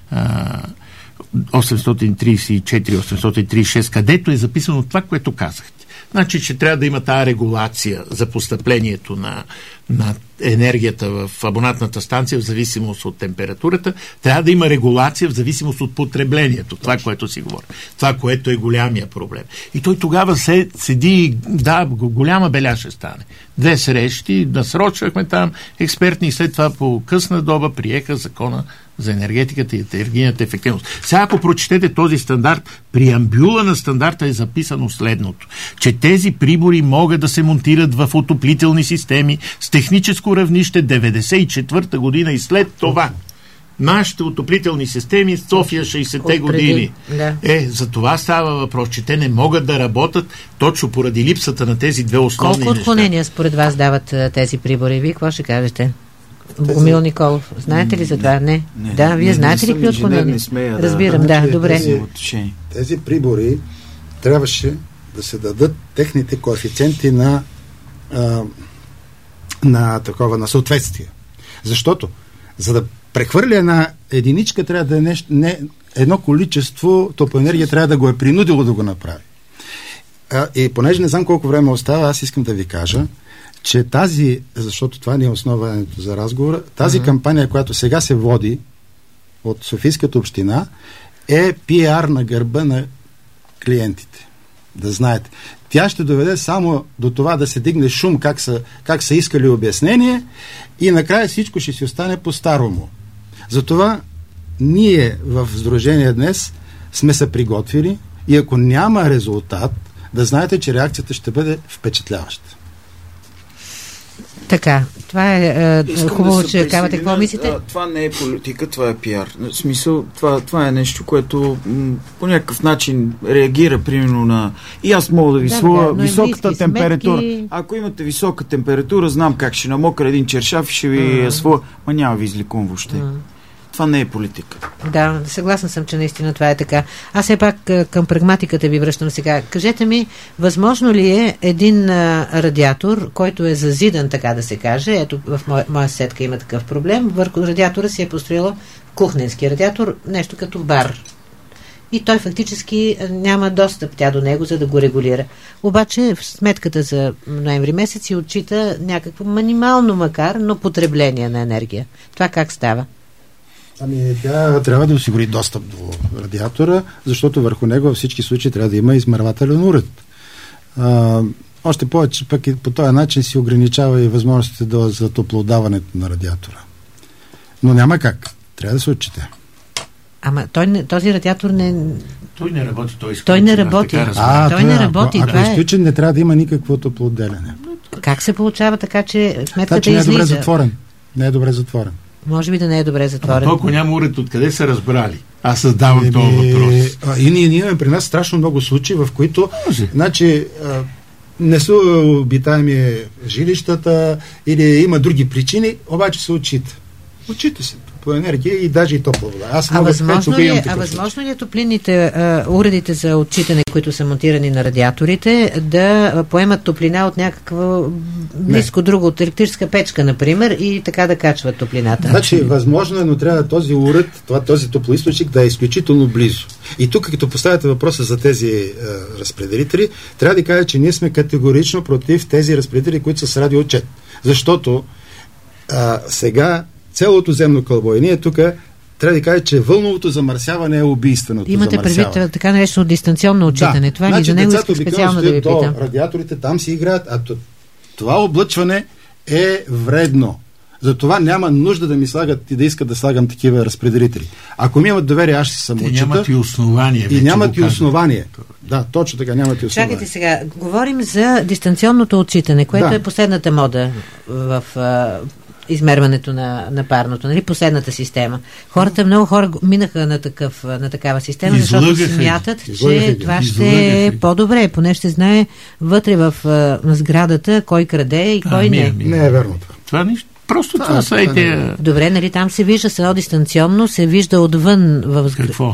834-836, където е записано това, което казахте. Значи, че трябва да има тази регулация за постъплението на енергията в абонатната станция в зависимост от температурата. Трябва да има регулация в зависимост от потреблението. Това, което си говори. Това, което е голямия проблем. И той тогава седи, голяма беля ще стане. 2 срещи, насрочвахме там експертни и след това по късна доба приеха закона за енергетиката и енергийната ефективност. Сега, ако прочетете този стандарт, преамбюла на стандарта е записано следното, че тези прибори могат да се монтират в отоплителни системи с техническо равнище 94-та година и след това. Нашите отоплителни системи в София 60-те години. Да. За това става въпрос, че те не могат да работят точно поради липсата на тези две основни неща. Колко отклонения според вас дават тези прибори? Вие какво ще кажете? Богомил Николов, знаете ли за това? Не. Да, вие знаете ли при отклонение? Разбирам, добре. Тези прибори трябваше да се дадат техните коефициенти на съответствие. Защото, за да прехвърля една единичка, трябва да е едно количество топлоенергия трябва да го е принудило да го направи. И понеже не знам колко време остава, аз искам да ви кажа, че защото това не е основанието за разговора, тази кампания, която сега се води от Софийската община, е пиар на гърба на клиентите. Да знаете. Тя ще доведе само до това да се дигне шум, как са искали обяснение и накрая всичко ще си остане по-старому. Затова ние в Сдружение днес сме се приготвили и ако няма резултат, да знаете, че реакцията ще бъде впечатляваща. Така, това е хубаво, че казвате какво мислите? Това не е политика, това е пиар. В смисъл, това е нещо, което по някакъв начин реагира примерно на... И аз мога да ви слуя високата температура. Ако имате висока температура, знам как ще намокра един чершаф и ще ви слуя. Ма няма ви изликувам въобще. Това не е политика. Да, съгласна съм, че наистина това е така. Аз все пак към прагматиката ви връщам сега. Кажете ми, възможно ли е един радиатор, който е зазидан, така да се каже, ето в моя сетка има такъв проблем, върху радиатора си е построила кухненски радиатор, нещо като бар. И той фактически няма достъп тя до него, за да го регулира. Обаче в сметката за ноември месец и отчита някакво минимално макар, но потребление на енергия. Това как става? Тя трябва да осигури достъп до радиатора, защото върху него във всички случаи трябва да има измервателен уред. Още повече, пък и по този начин си ограничава и възможностите за топлоотдаването на радиатора. Но няма как. Трябва да се отчете. Ама този радиатор не... Той не работи, той не работи. Той не работи. Ако е изключен, не трябва да има никакво топлоотделяне. Как се получава така, че сметката значи не е излиза? добре затворен. Не е добре затворен. Може би да не е добре затворен. Толкова няма уред, откъде са разбрали. Аз създавам този въпрос. И ние имаме при нас страшно много случаи, в които значи, не са обитаеми жилищата или има други причини, обаче се отчита. Отчита се по енергия и даже и топла вода. Възможно ли е топлинните уредите за отчитане, които са монтирани на радиаторите, да поемат топлина от някаква близко друго, от електрическа печка, например, и така да качват топлината? Значи, възможно е, но трябва този уред, този топлоизточник да е изключително близо. И тук, като поставяте въпроса за тези разпределители, трябва да кажа, че ние сме категорично против тези разпределители, които са с радиоотчет. Защото сега цялото земно кълбо. И ние тук трябва да кажа, че вълновото замърсяване е убийственото. Имате предвид така нещо дистанционно отчитане. Да. Това значи, за него искам специално да ви питам. Радиаторите там си играят, а това облъчване е вредно. Затова няма нужда да ми слагат и да искат да слагам такива разпределители. Ако ми имат доверие, аз ще се самоотчита. И нямат и основание. И нямат и основание. Да, точно така, нямат и основание. Чакайте сега, говорим за дистанционното отчитане, което е последната мода в измерването на парното, нали, последната система. Много хора минаха на такава система, защото смятат, че това ще е по-добре, поне ще знае вътре в сградата кой краде и кой не. Не е верно. Това нищо. Просто това са идея. Добре, нали, там се вижда едно дистанционно, се вижда отвън в какво?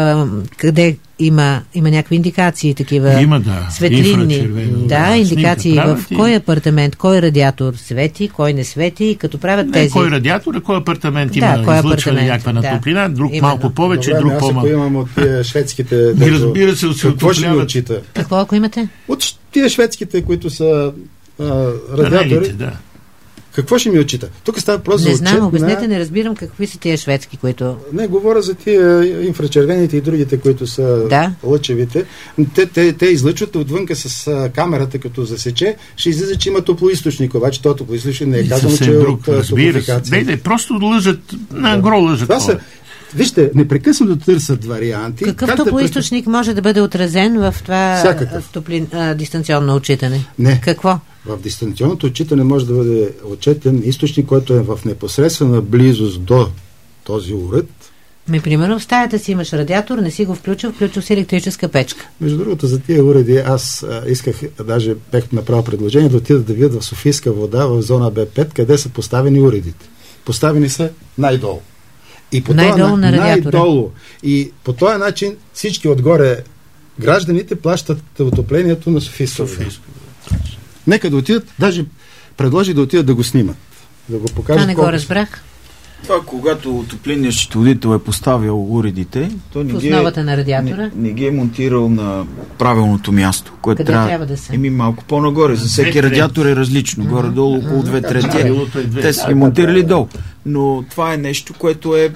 Къде има някакви индикации, такива има, да, светлинни. Да, индикации в кой апартамент, кой радиатор свети, кой не свети, и като правят тези... Кой радиатор, кой апартамент има излъчване някаква на топлина, друг малко повече, друг по-малко. Ако имам от тия шведските... Разбира се, какво ще ми отчита? Какво, ако имате? От тия шведските, които са радиатори. Какво ще ми отчита? Тук става просто за отчет. Не знам, обяснете, не разбирам какви са тия шведски, които... Не, говоря за тия инфрачервените и другите, които са лъчевите. Те излъчват отвънка с камерата, като засече, ще излиза, че има топлоизточник, обаче този топлоизточник не е казано, че е от топлофикация. Не, просто лъжат, нагро лъжат. Това са, вижте, непрекъснато търсят варианти. Какъв топлоизточник може да бъде отразен в това дистанционно отчитане? Не. Какво? В дистанционното отчитане може да бъде отчетен източник, който е в непосредствена близост до този уред. Примерно в стаята си имаш радиатор, не си го включил си електрическа печка. Между другото, за тия уреди аз исках, даже бях направил предложение да отидат да видят в Софийска вода, в зона Б5, къде са поставени уредите. Поставени са най-долу. И по най-долу на радиатора. Най-долу. И по този начин всички отгоре гражданите плащат отоплението на Софийска вода. Нека да отидат, даже предложи да отидат да го снимат. Да го покажат. Това не го разбрах. Това, когато отопленият счетоводител е поставил уредите, той на радиатора? Не ги е монтирал на правилното място, което къде трябва да са? Малко по-нагоре. За всеки радиатор е различно. Горе-долу около 2/3. Те са ги монтирали долу. Но това е нещо, което е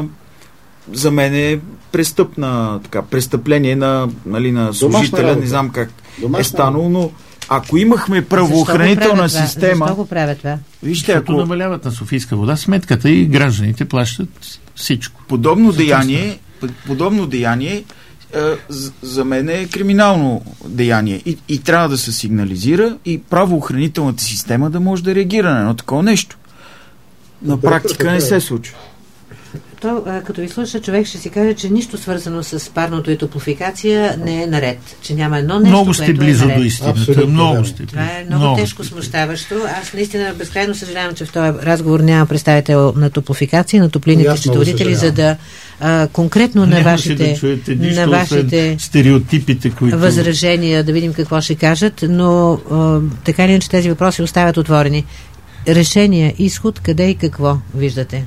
за мен е престъпление на служителя. Не знам как е станало, но ако имахме правоохранителна система... Защо го правят това? Вижте, ако намаляват на Софийска вода сметката и гражданите плащат всичко. Подобно деяние за мен е криминално деяние. И трябва да се сигнализира и правоохранителната система да може да реагира на едно такова нещо. На практика не се случва. Като ви слуша, човек ще си каже, че нищо свързано с парното и топлофикация не е наред. Че няма едно нещо, много сте близо до истината. Много сте. Това е много тежко смущаващо. Аз наистина безкрайно съжалявам, че в този разговор няма представител на топлофикация, на топлинните счетоводители, за да конкретно на вашите стереотипите, които... възражения, да видим какво ще кажат, но така ли, че тези въпроси оставят отворени. Решение, изход, къде и какво виждате?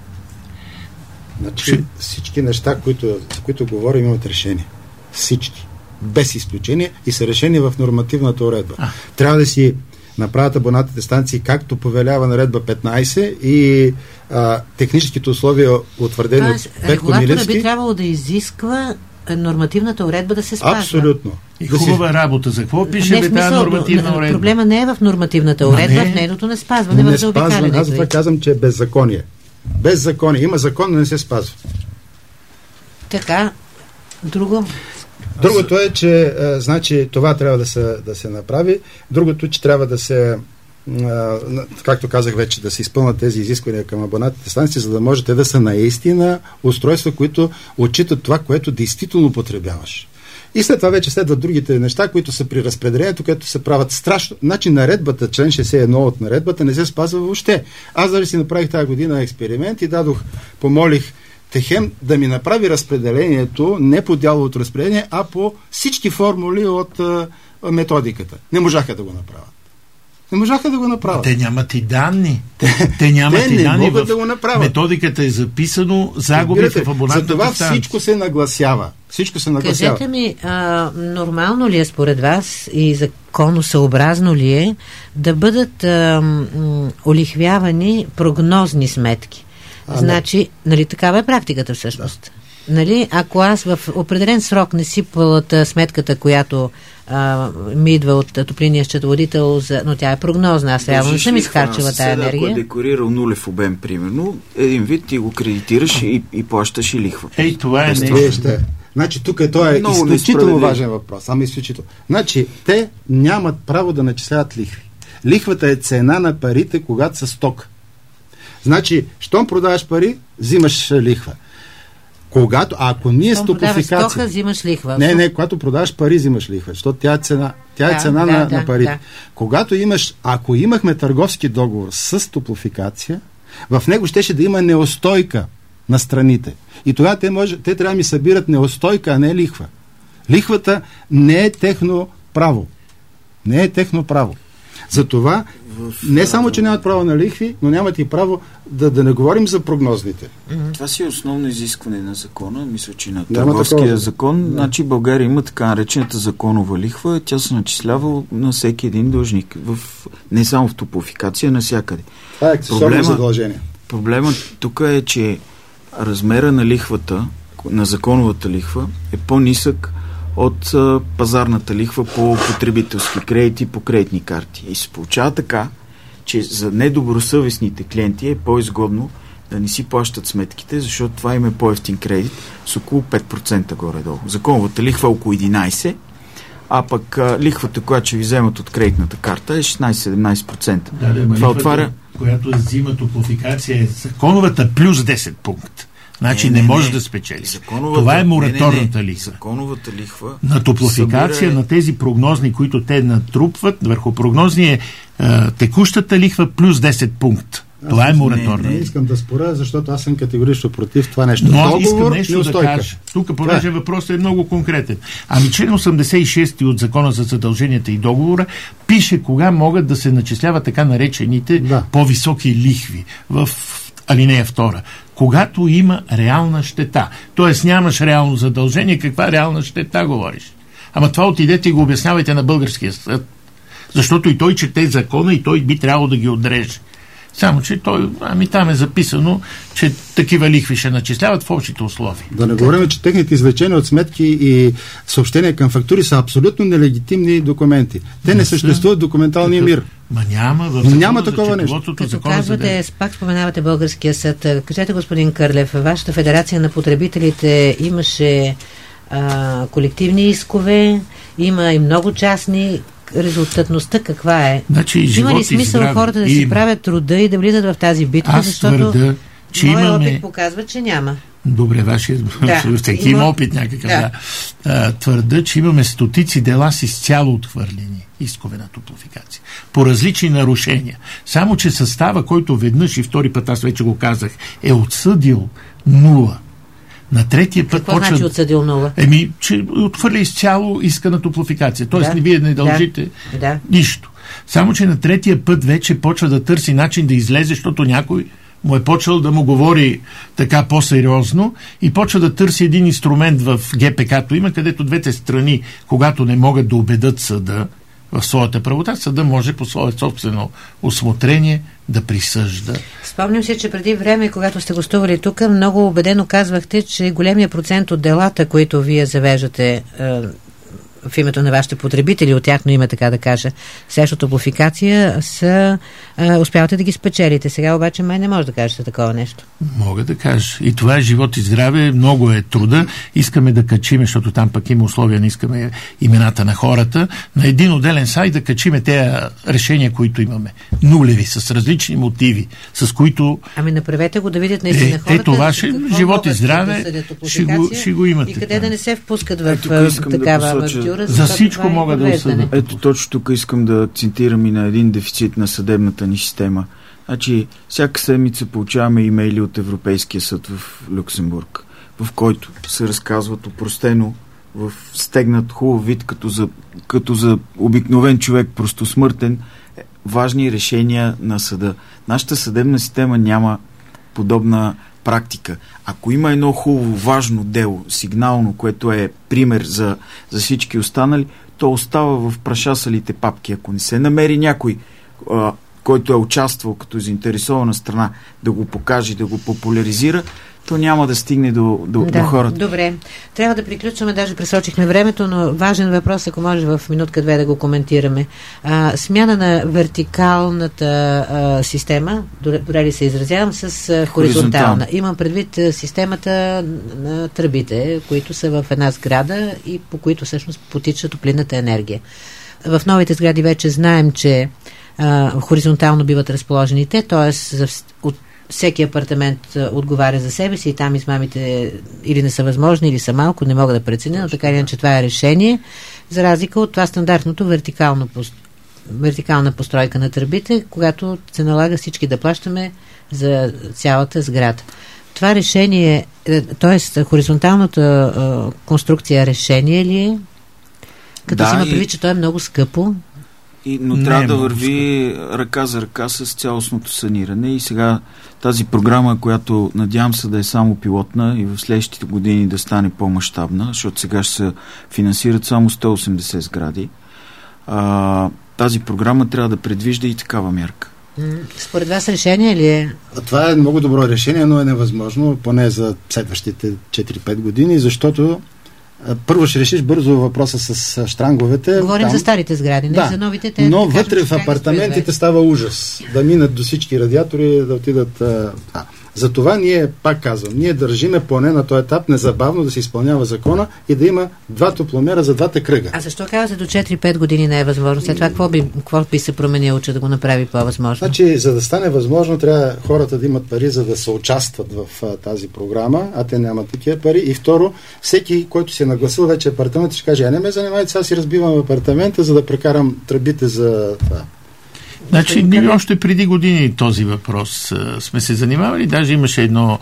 Значи, всички неща, за които говорим, имат решение. Всички. Без изключение и са решени в нормативната уредба. Трябва да си направят абонатните станции, както повелява наредба 15 и техническите условия, утвърдени от Петко Милевски. Регулаторът би трябвало да изисква нормативната уредба да се спазва. Абсолютно. И хубава работа. За какво пише тази нормативна уредба? Проблема не е в нормативната уредба, в нейното не спазване, в заобикалянето. Аз това казвам, че е беззаконие. Беззаконие. Има закон, но не се спазва. Така, друго? Другото е, че значи това трябва да се направи. Другото, че трябва да се както казах вече, да се изпълнят тези изисквания към абонатните станции, за да можете да са наистина устройства, които отчитат това, което действително потребяваш. И след това вече следват другите неща, които са при разпределението, където се правят страшно. Значи наредбата, член 61 от наредбата не се спазва въобще. Аз даже си направих тази година експеримент и помолих Техем да ми направи разпределението не по дяловото разпределение, а по всички формули от методиката. Не можаха да го направят. Не можаха да го направят. Те нямат и данни. Те нямат и данни. Могат да го направят. Методиката е записано загуби в абонатната станция. За това всичко се нагласява. Кажете ми, нормално ли е според вас и законосъобразно ли е да бъдат олихвявани прогнозни сметки? Значи, нали такава е практиката всъщност? Да. Нали, ако аз в определен срок не си плата сметката, която ми идва от топлинния счетоводител, но тя е прогнозна, аз реално не съм изхарчила тая енергия. Ако е декорирал нулев обем, примерно, един вид ти го кредитираш и плащаш и лихва. Това е Значи тук това е изключително важен въпрос. Изключително. Значи, те нямат право да начисляват лихви. Лихвата е цена на парите, когато са сток. Значи, щом продаваш пари, взимаш лихва. Ако ние с топлофикация... стока, взимаш лихва. Не, когато продаваш пари, взимаш лихва, защото тя е цена. Тя е цена на парите. Да. Ако имахме търговски договор с топлофикация, в него щеше да има неустойка на страните. И тогава те трябва да ми събират неустойка, а не лихва. Лихвата не е техно право. Не е техно право. Затова не само, че нямат право на лихви, но нямат и право да не говорим за прогнозните. Това си е основно изискване на закона. Мисля, че на търговския закон. Значи България има така наречената законова лихва. Тя се начислява на всеки един длъжник. Не само в топлофикация, навсякъде. Това е аксесуарно задължение. Проблемът тук е, че размера на лихвата, на законовата лихва, е по-нисък от пазарната лихва по потребителски кредити, по кредитни карти. И се получава така, че за недобросъвестните клиенти е по-изгодно да не си плащат сметките, защото това им е по-евтин кредит с около 5% горе-долу. Законовата лихва е около 11%, а пък лихвата, която ще ви вземат от кредитната карта е 16-17%. Това отваря... която взима топлофикация е законовата плюс 10 пункт. Значи не може да спечели. Това е мораторната лихва. Законовата лихва на топлофикация, на тези прогнозни, които те натрупват, върху прогнозни е текущата лихва плюс 10 пункт. Това е мораторна. Не искам да споря, защото аз съм категорично против това нещо. Но искам нещо да кажа. Тук, понеже въпросът е много конкретен. Член 86 от Закона за задълженията и договора пише кога могат да се начисляват така наречените по-високи лихви в алинея 2. Когато има реална щета. Тоест нямаш реално задължение, каква реална щета говориш? Ама това отидете и го обяснявайте на българския съд. Защото и той чете закона и той би трябвало да ги отреже. Само, че там е записано, че такива лихви ще начисляват в общите условия. Да не говорим, че техните извлечения от сметки и съобщения към фактури са абсолютно нелегитимни документи. Те не съществуват в документалния мир. Няма такова нещо. Като казвате, пак споменавате българския съд. Кажете, господин Кърлев, вашата федерация на потребителите имаше колективни искове, има и много частни. Резултатността каква е? Има ли смисъл хората да си правят труда и да влизат в тази битка, защото моят опит показва, че няма. Добре, всеки има опит някакъв. Твърда, че имаме стотици дела с изцяло отхвърлени искове на топлофикация. По различни нарушения. Само, че състава, който веднъж и втори път, аз вече го казах, е отсъдил 0. На третия път почва... значи отсъдил 0? Че отхвърля изцяло иска на топлофикация. Тоест вие не дължите нищо. Само, че на третия път вече почва да търси начин да излезе, защото някой му е почвал да му говори така по-сериозно и почва да търси един инструмент в ГПК-то има, където двете страни, когато не могат да убедат съда в своята правота, съда може по свое собствено усмотрение да присъжда. Спомням се, че преди време, когато сте гостували тук, много убедено казвахте, че големия процент от делата, които вие завеждате в името на вашите потребители, от тяхно име, така да кажа, срещу топлофикация, успявате да ги спечелите. Сега обаче май не може да кажете такова нещо. Мога да кажа. И това е живот и здраве, много е труда. Искаме да качиме, защото там пък има условия, не искаме имената на хората, на един отделен сайт да качиме тези решения, които имаме. Нулеви, с различни мотиви, с които... Ами направете го да видят наистина хората. Това живот и здраве ще го имате. И къде да не се впускат в такава авантюра. За всичко мога да осъдя. Ето точно тук искам да акцентирам и на един дефицит на съдебната ни система. Значи, всяка седмица получаваме имейли от Европейския съд в Люксембург, в който се разказват опростено в стегнат хубав вид, като за обикновен човек, просто смъртен, важни решения на съда. Нашата съдебна система няма подобна практика. Ако има едно хубаво, важно дело, сигнално, което е пример за всички останали, то остава в прашасалите папки. Ако не се намери някой, който е участвал като заинтересована страна, да го покаже, да го популяризира, то няма да стигне до хората. Добре. Трябва да приключваме, даже пресочихме времето, но важен въпрос, ако може в минутка-две да го коментираме. Смяна на вертикалната система, добре ли се изразявам, с хоризонтална. Имам предвид системата на тръбите, които са в една сграда и по които всъщност потича топлинната енергия. В новите сгради вече знаем, че хоризонтално биват разположени те, т.е. от всеки апартамент отговаря за себе си и там измамите или не са възможни, или са малко, не мога да преценя, но така или иначе това е решение, за разлика от това стандартното вертикална постройка на тръбите, когато се налага всички да плащаме за цялата сграда. Това решение, т.е. хоризонталната конструкция решение ли е? Като си има предвид, че то е много скъпо. Но трябва да върви ръка за ръка с цялостното саниране и сега тази програма, която надявам се да е само пилотна и в следващите години да стане по-мащабна, защото сега ще се финансират само 180 сгради, тази програма трябва да предвижда и такава мярка. Според вас решение ли е? Това е много добро решение, но е невъзможно, поне за следващите 4-5 години, защото първо ще решиш бързо въпроса с щранговете. Говорим за старите сгради, не за новите. Но вътре в апартаментите става ужас. Да минат до всички радиатори, да отидат... Затова ние, пак казвам, ние държиме поне на този етап незабавно да се изпълнява закона и да има два топломера за двата кръга. А защо казвате до 4-5 години не е възможно? След това какво би се променило, че да го направи по-възможно? Значи, за да стане възможно, трябва хората да имат пари, за да се участват в тази програма, а те нямат такива пари. И второ, всеки, който се е нагласил вече апартамент, ще каже, не ме занимайте, сега си разбивам апартамента, за да прекарам тръбите за това. Значи, ние още преди години този въпрос сме се занимавали. Даже имаше едно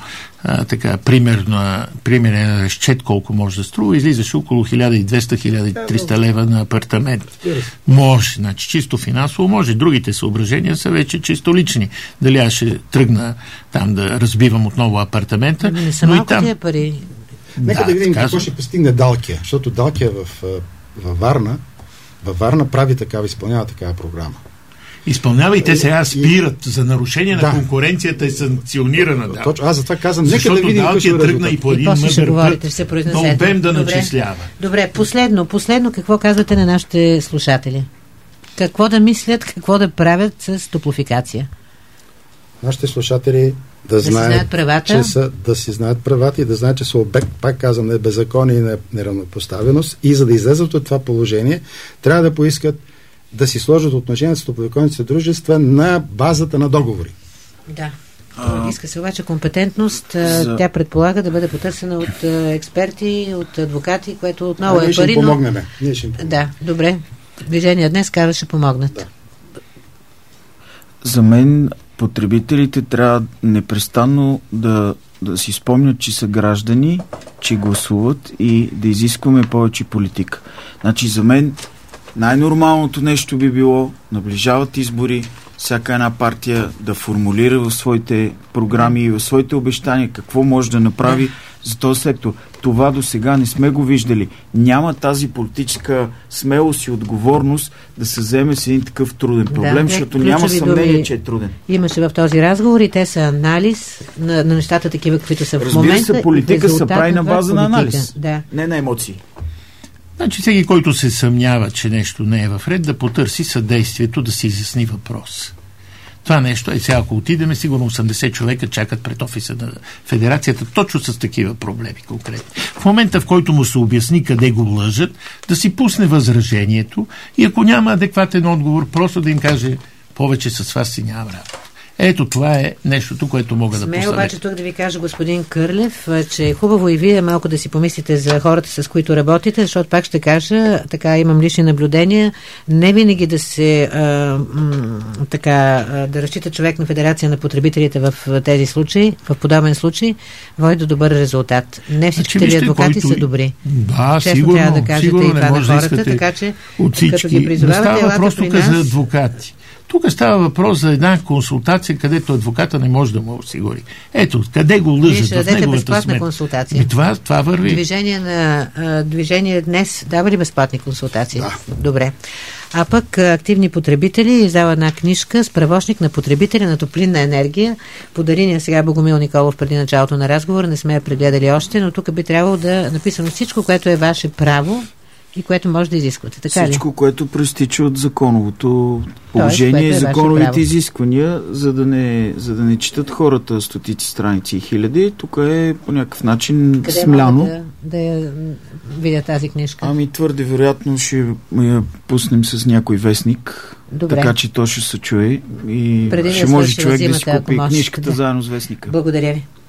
примерен разчет колко може да струва. Излизаше около 1200-1300 лева на апартамент. Може, значи чисто финансово може. Другите съображения са вече чисто лични. Дали аз ще тръгна там да разбивам отново апартамента. Не са малко тия пари. Нека да видим какво ще постигне Далкия, защото Далкия във Варна прави такава, изпълнява такава програма. Изпълнява и те сега спират за нарушение на конкуренцията и санкционирана. Да. Точно, аз за това казвам, нека да видим какво ще тръгна и по един мъдър път на обем да начислява. Добре, последно какво казвате на нашите слушатели? Какво да мислят, какво да правят с топлофикация? Нашите слушатели да знаят правата, да си знаят правата и да знаят, че са обект, пак казвам, на беззаконие и на неравнопоставеност, и за да излезат от това положение, трябва да поискат да си сложат отношения с топлофикационните дружества на базата на договори. Да. Иска се обаче компетентност. Тя предполага да бъде потърсена от експерти, от адвокати, което отново е пари. Ние ще им помогнем. Да, добре. Движение днес казва, ще помогнат. Да. За мен потребителите трябва непрестанно да си спомнят, че са граждани, че гласуват и да изискваме повече политика. Значи за мен най-нормалното нещо би било, наближават избори, всяка една партия да формулира в своите програми и в своите обещания какво може да направи за този сектор. Това до сега не сме го виждали. Няма тази политическа смелост и отговорност да се вземе с един такъв труден проблем, защото няма съмнение, че е труден. Имаше в този разговор и те са анализ на нещата такива, каквито са в момента. Разбира се, политика се прави на база на анализ, не на емоции. Значи всеки, който се съмнява, че нещо не е в ред, да потърси съдействието, да си изясни въпрос. Това нещо е сега, ако отидеме, сигурно 80 човека чакат пред офиса на Федерацията точно с такива проблеми конкретни. В момента, в който му се обясни къде го лъжат, да си пусне възражението и ако няма адекватен отговор, просто да им каже повече с вас си няма работа. Ето това е нещото, което мога да посъветвам. Обаче тук да ви кажа, господин Кърлев, че е хубаво и вие малко да си помислите за хората, с които работите, защото пак ще кажа, така имам лични наблюдения, не винаги да се да разчита човек на Федерация на потребителите в тези случаи, в подобен случай, води до добър резултат. Не всичките ли адвокати са добри. Да, честно сигурно, трябва да кажете и това на хората, така че като ги призовавате, елате въпрос тук за адвокати. Тук става въпрос за една консултация, където адвоката не може да му осигури. Ето, къде го лъжат в неговата сметка. Консултация. Това върви. Движение днес дава ли безплатни консултации? Да. Добре. А пък активни потребители издава една книжка Справочник на потребителя на топлинна енергия. Подари ни сега Богомил Николов преди началото на разговора. Не сме я прегледали още, но тук би трябвало да е написано всичко, което е ваше право и което може да изисквате. Така всичко, ли? което проистича от законовото положение и законовите изисквания, за да не четат хората стотици страници и хиляди. Тук е по някакъв начин къде смляно. Къде да я видя тази книжка? Ами твърде вероятно ще я пуснем с някой вестник. Добре. Така че то ще се чуе и ще може човек да си купи книжката заедно с вестника. Благодаря ви.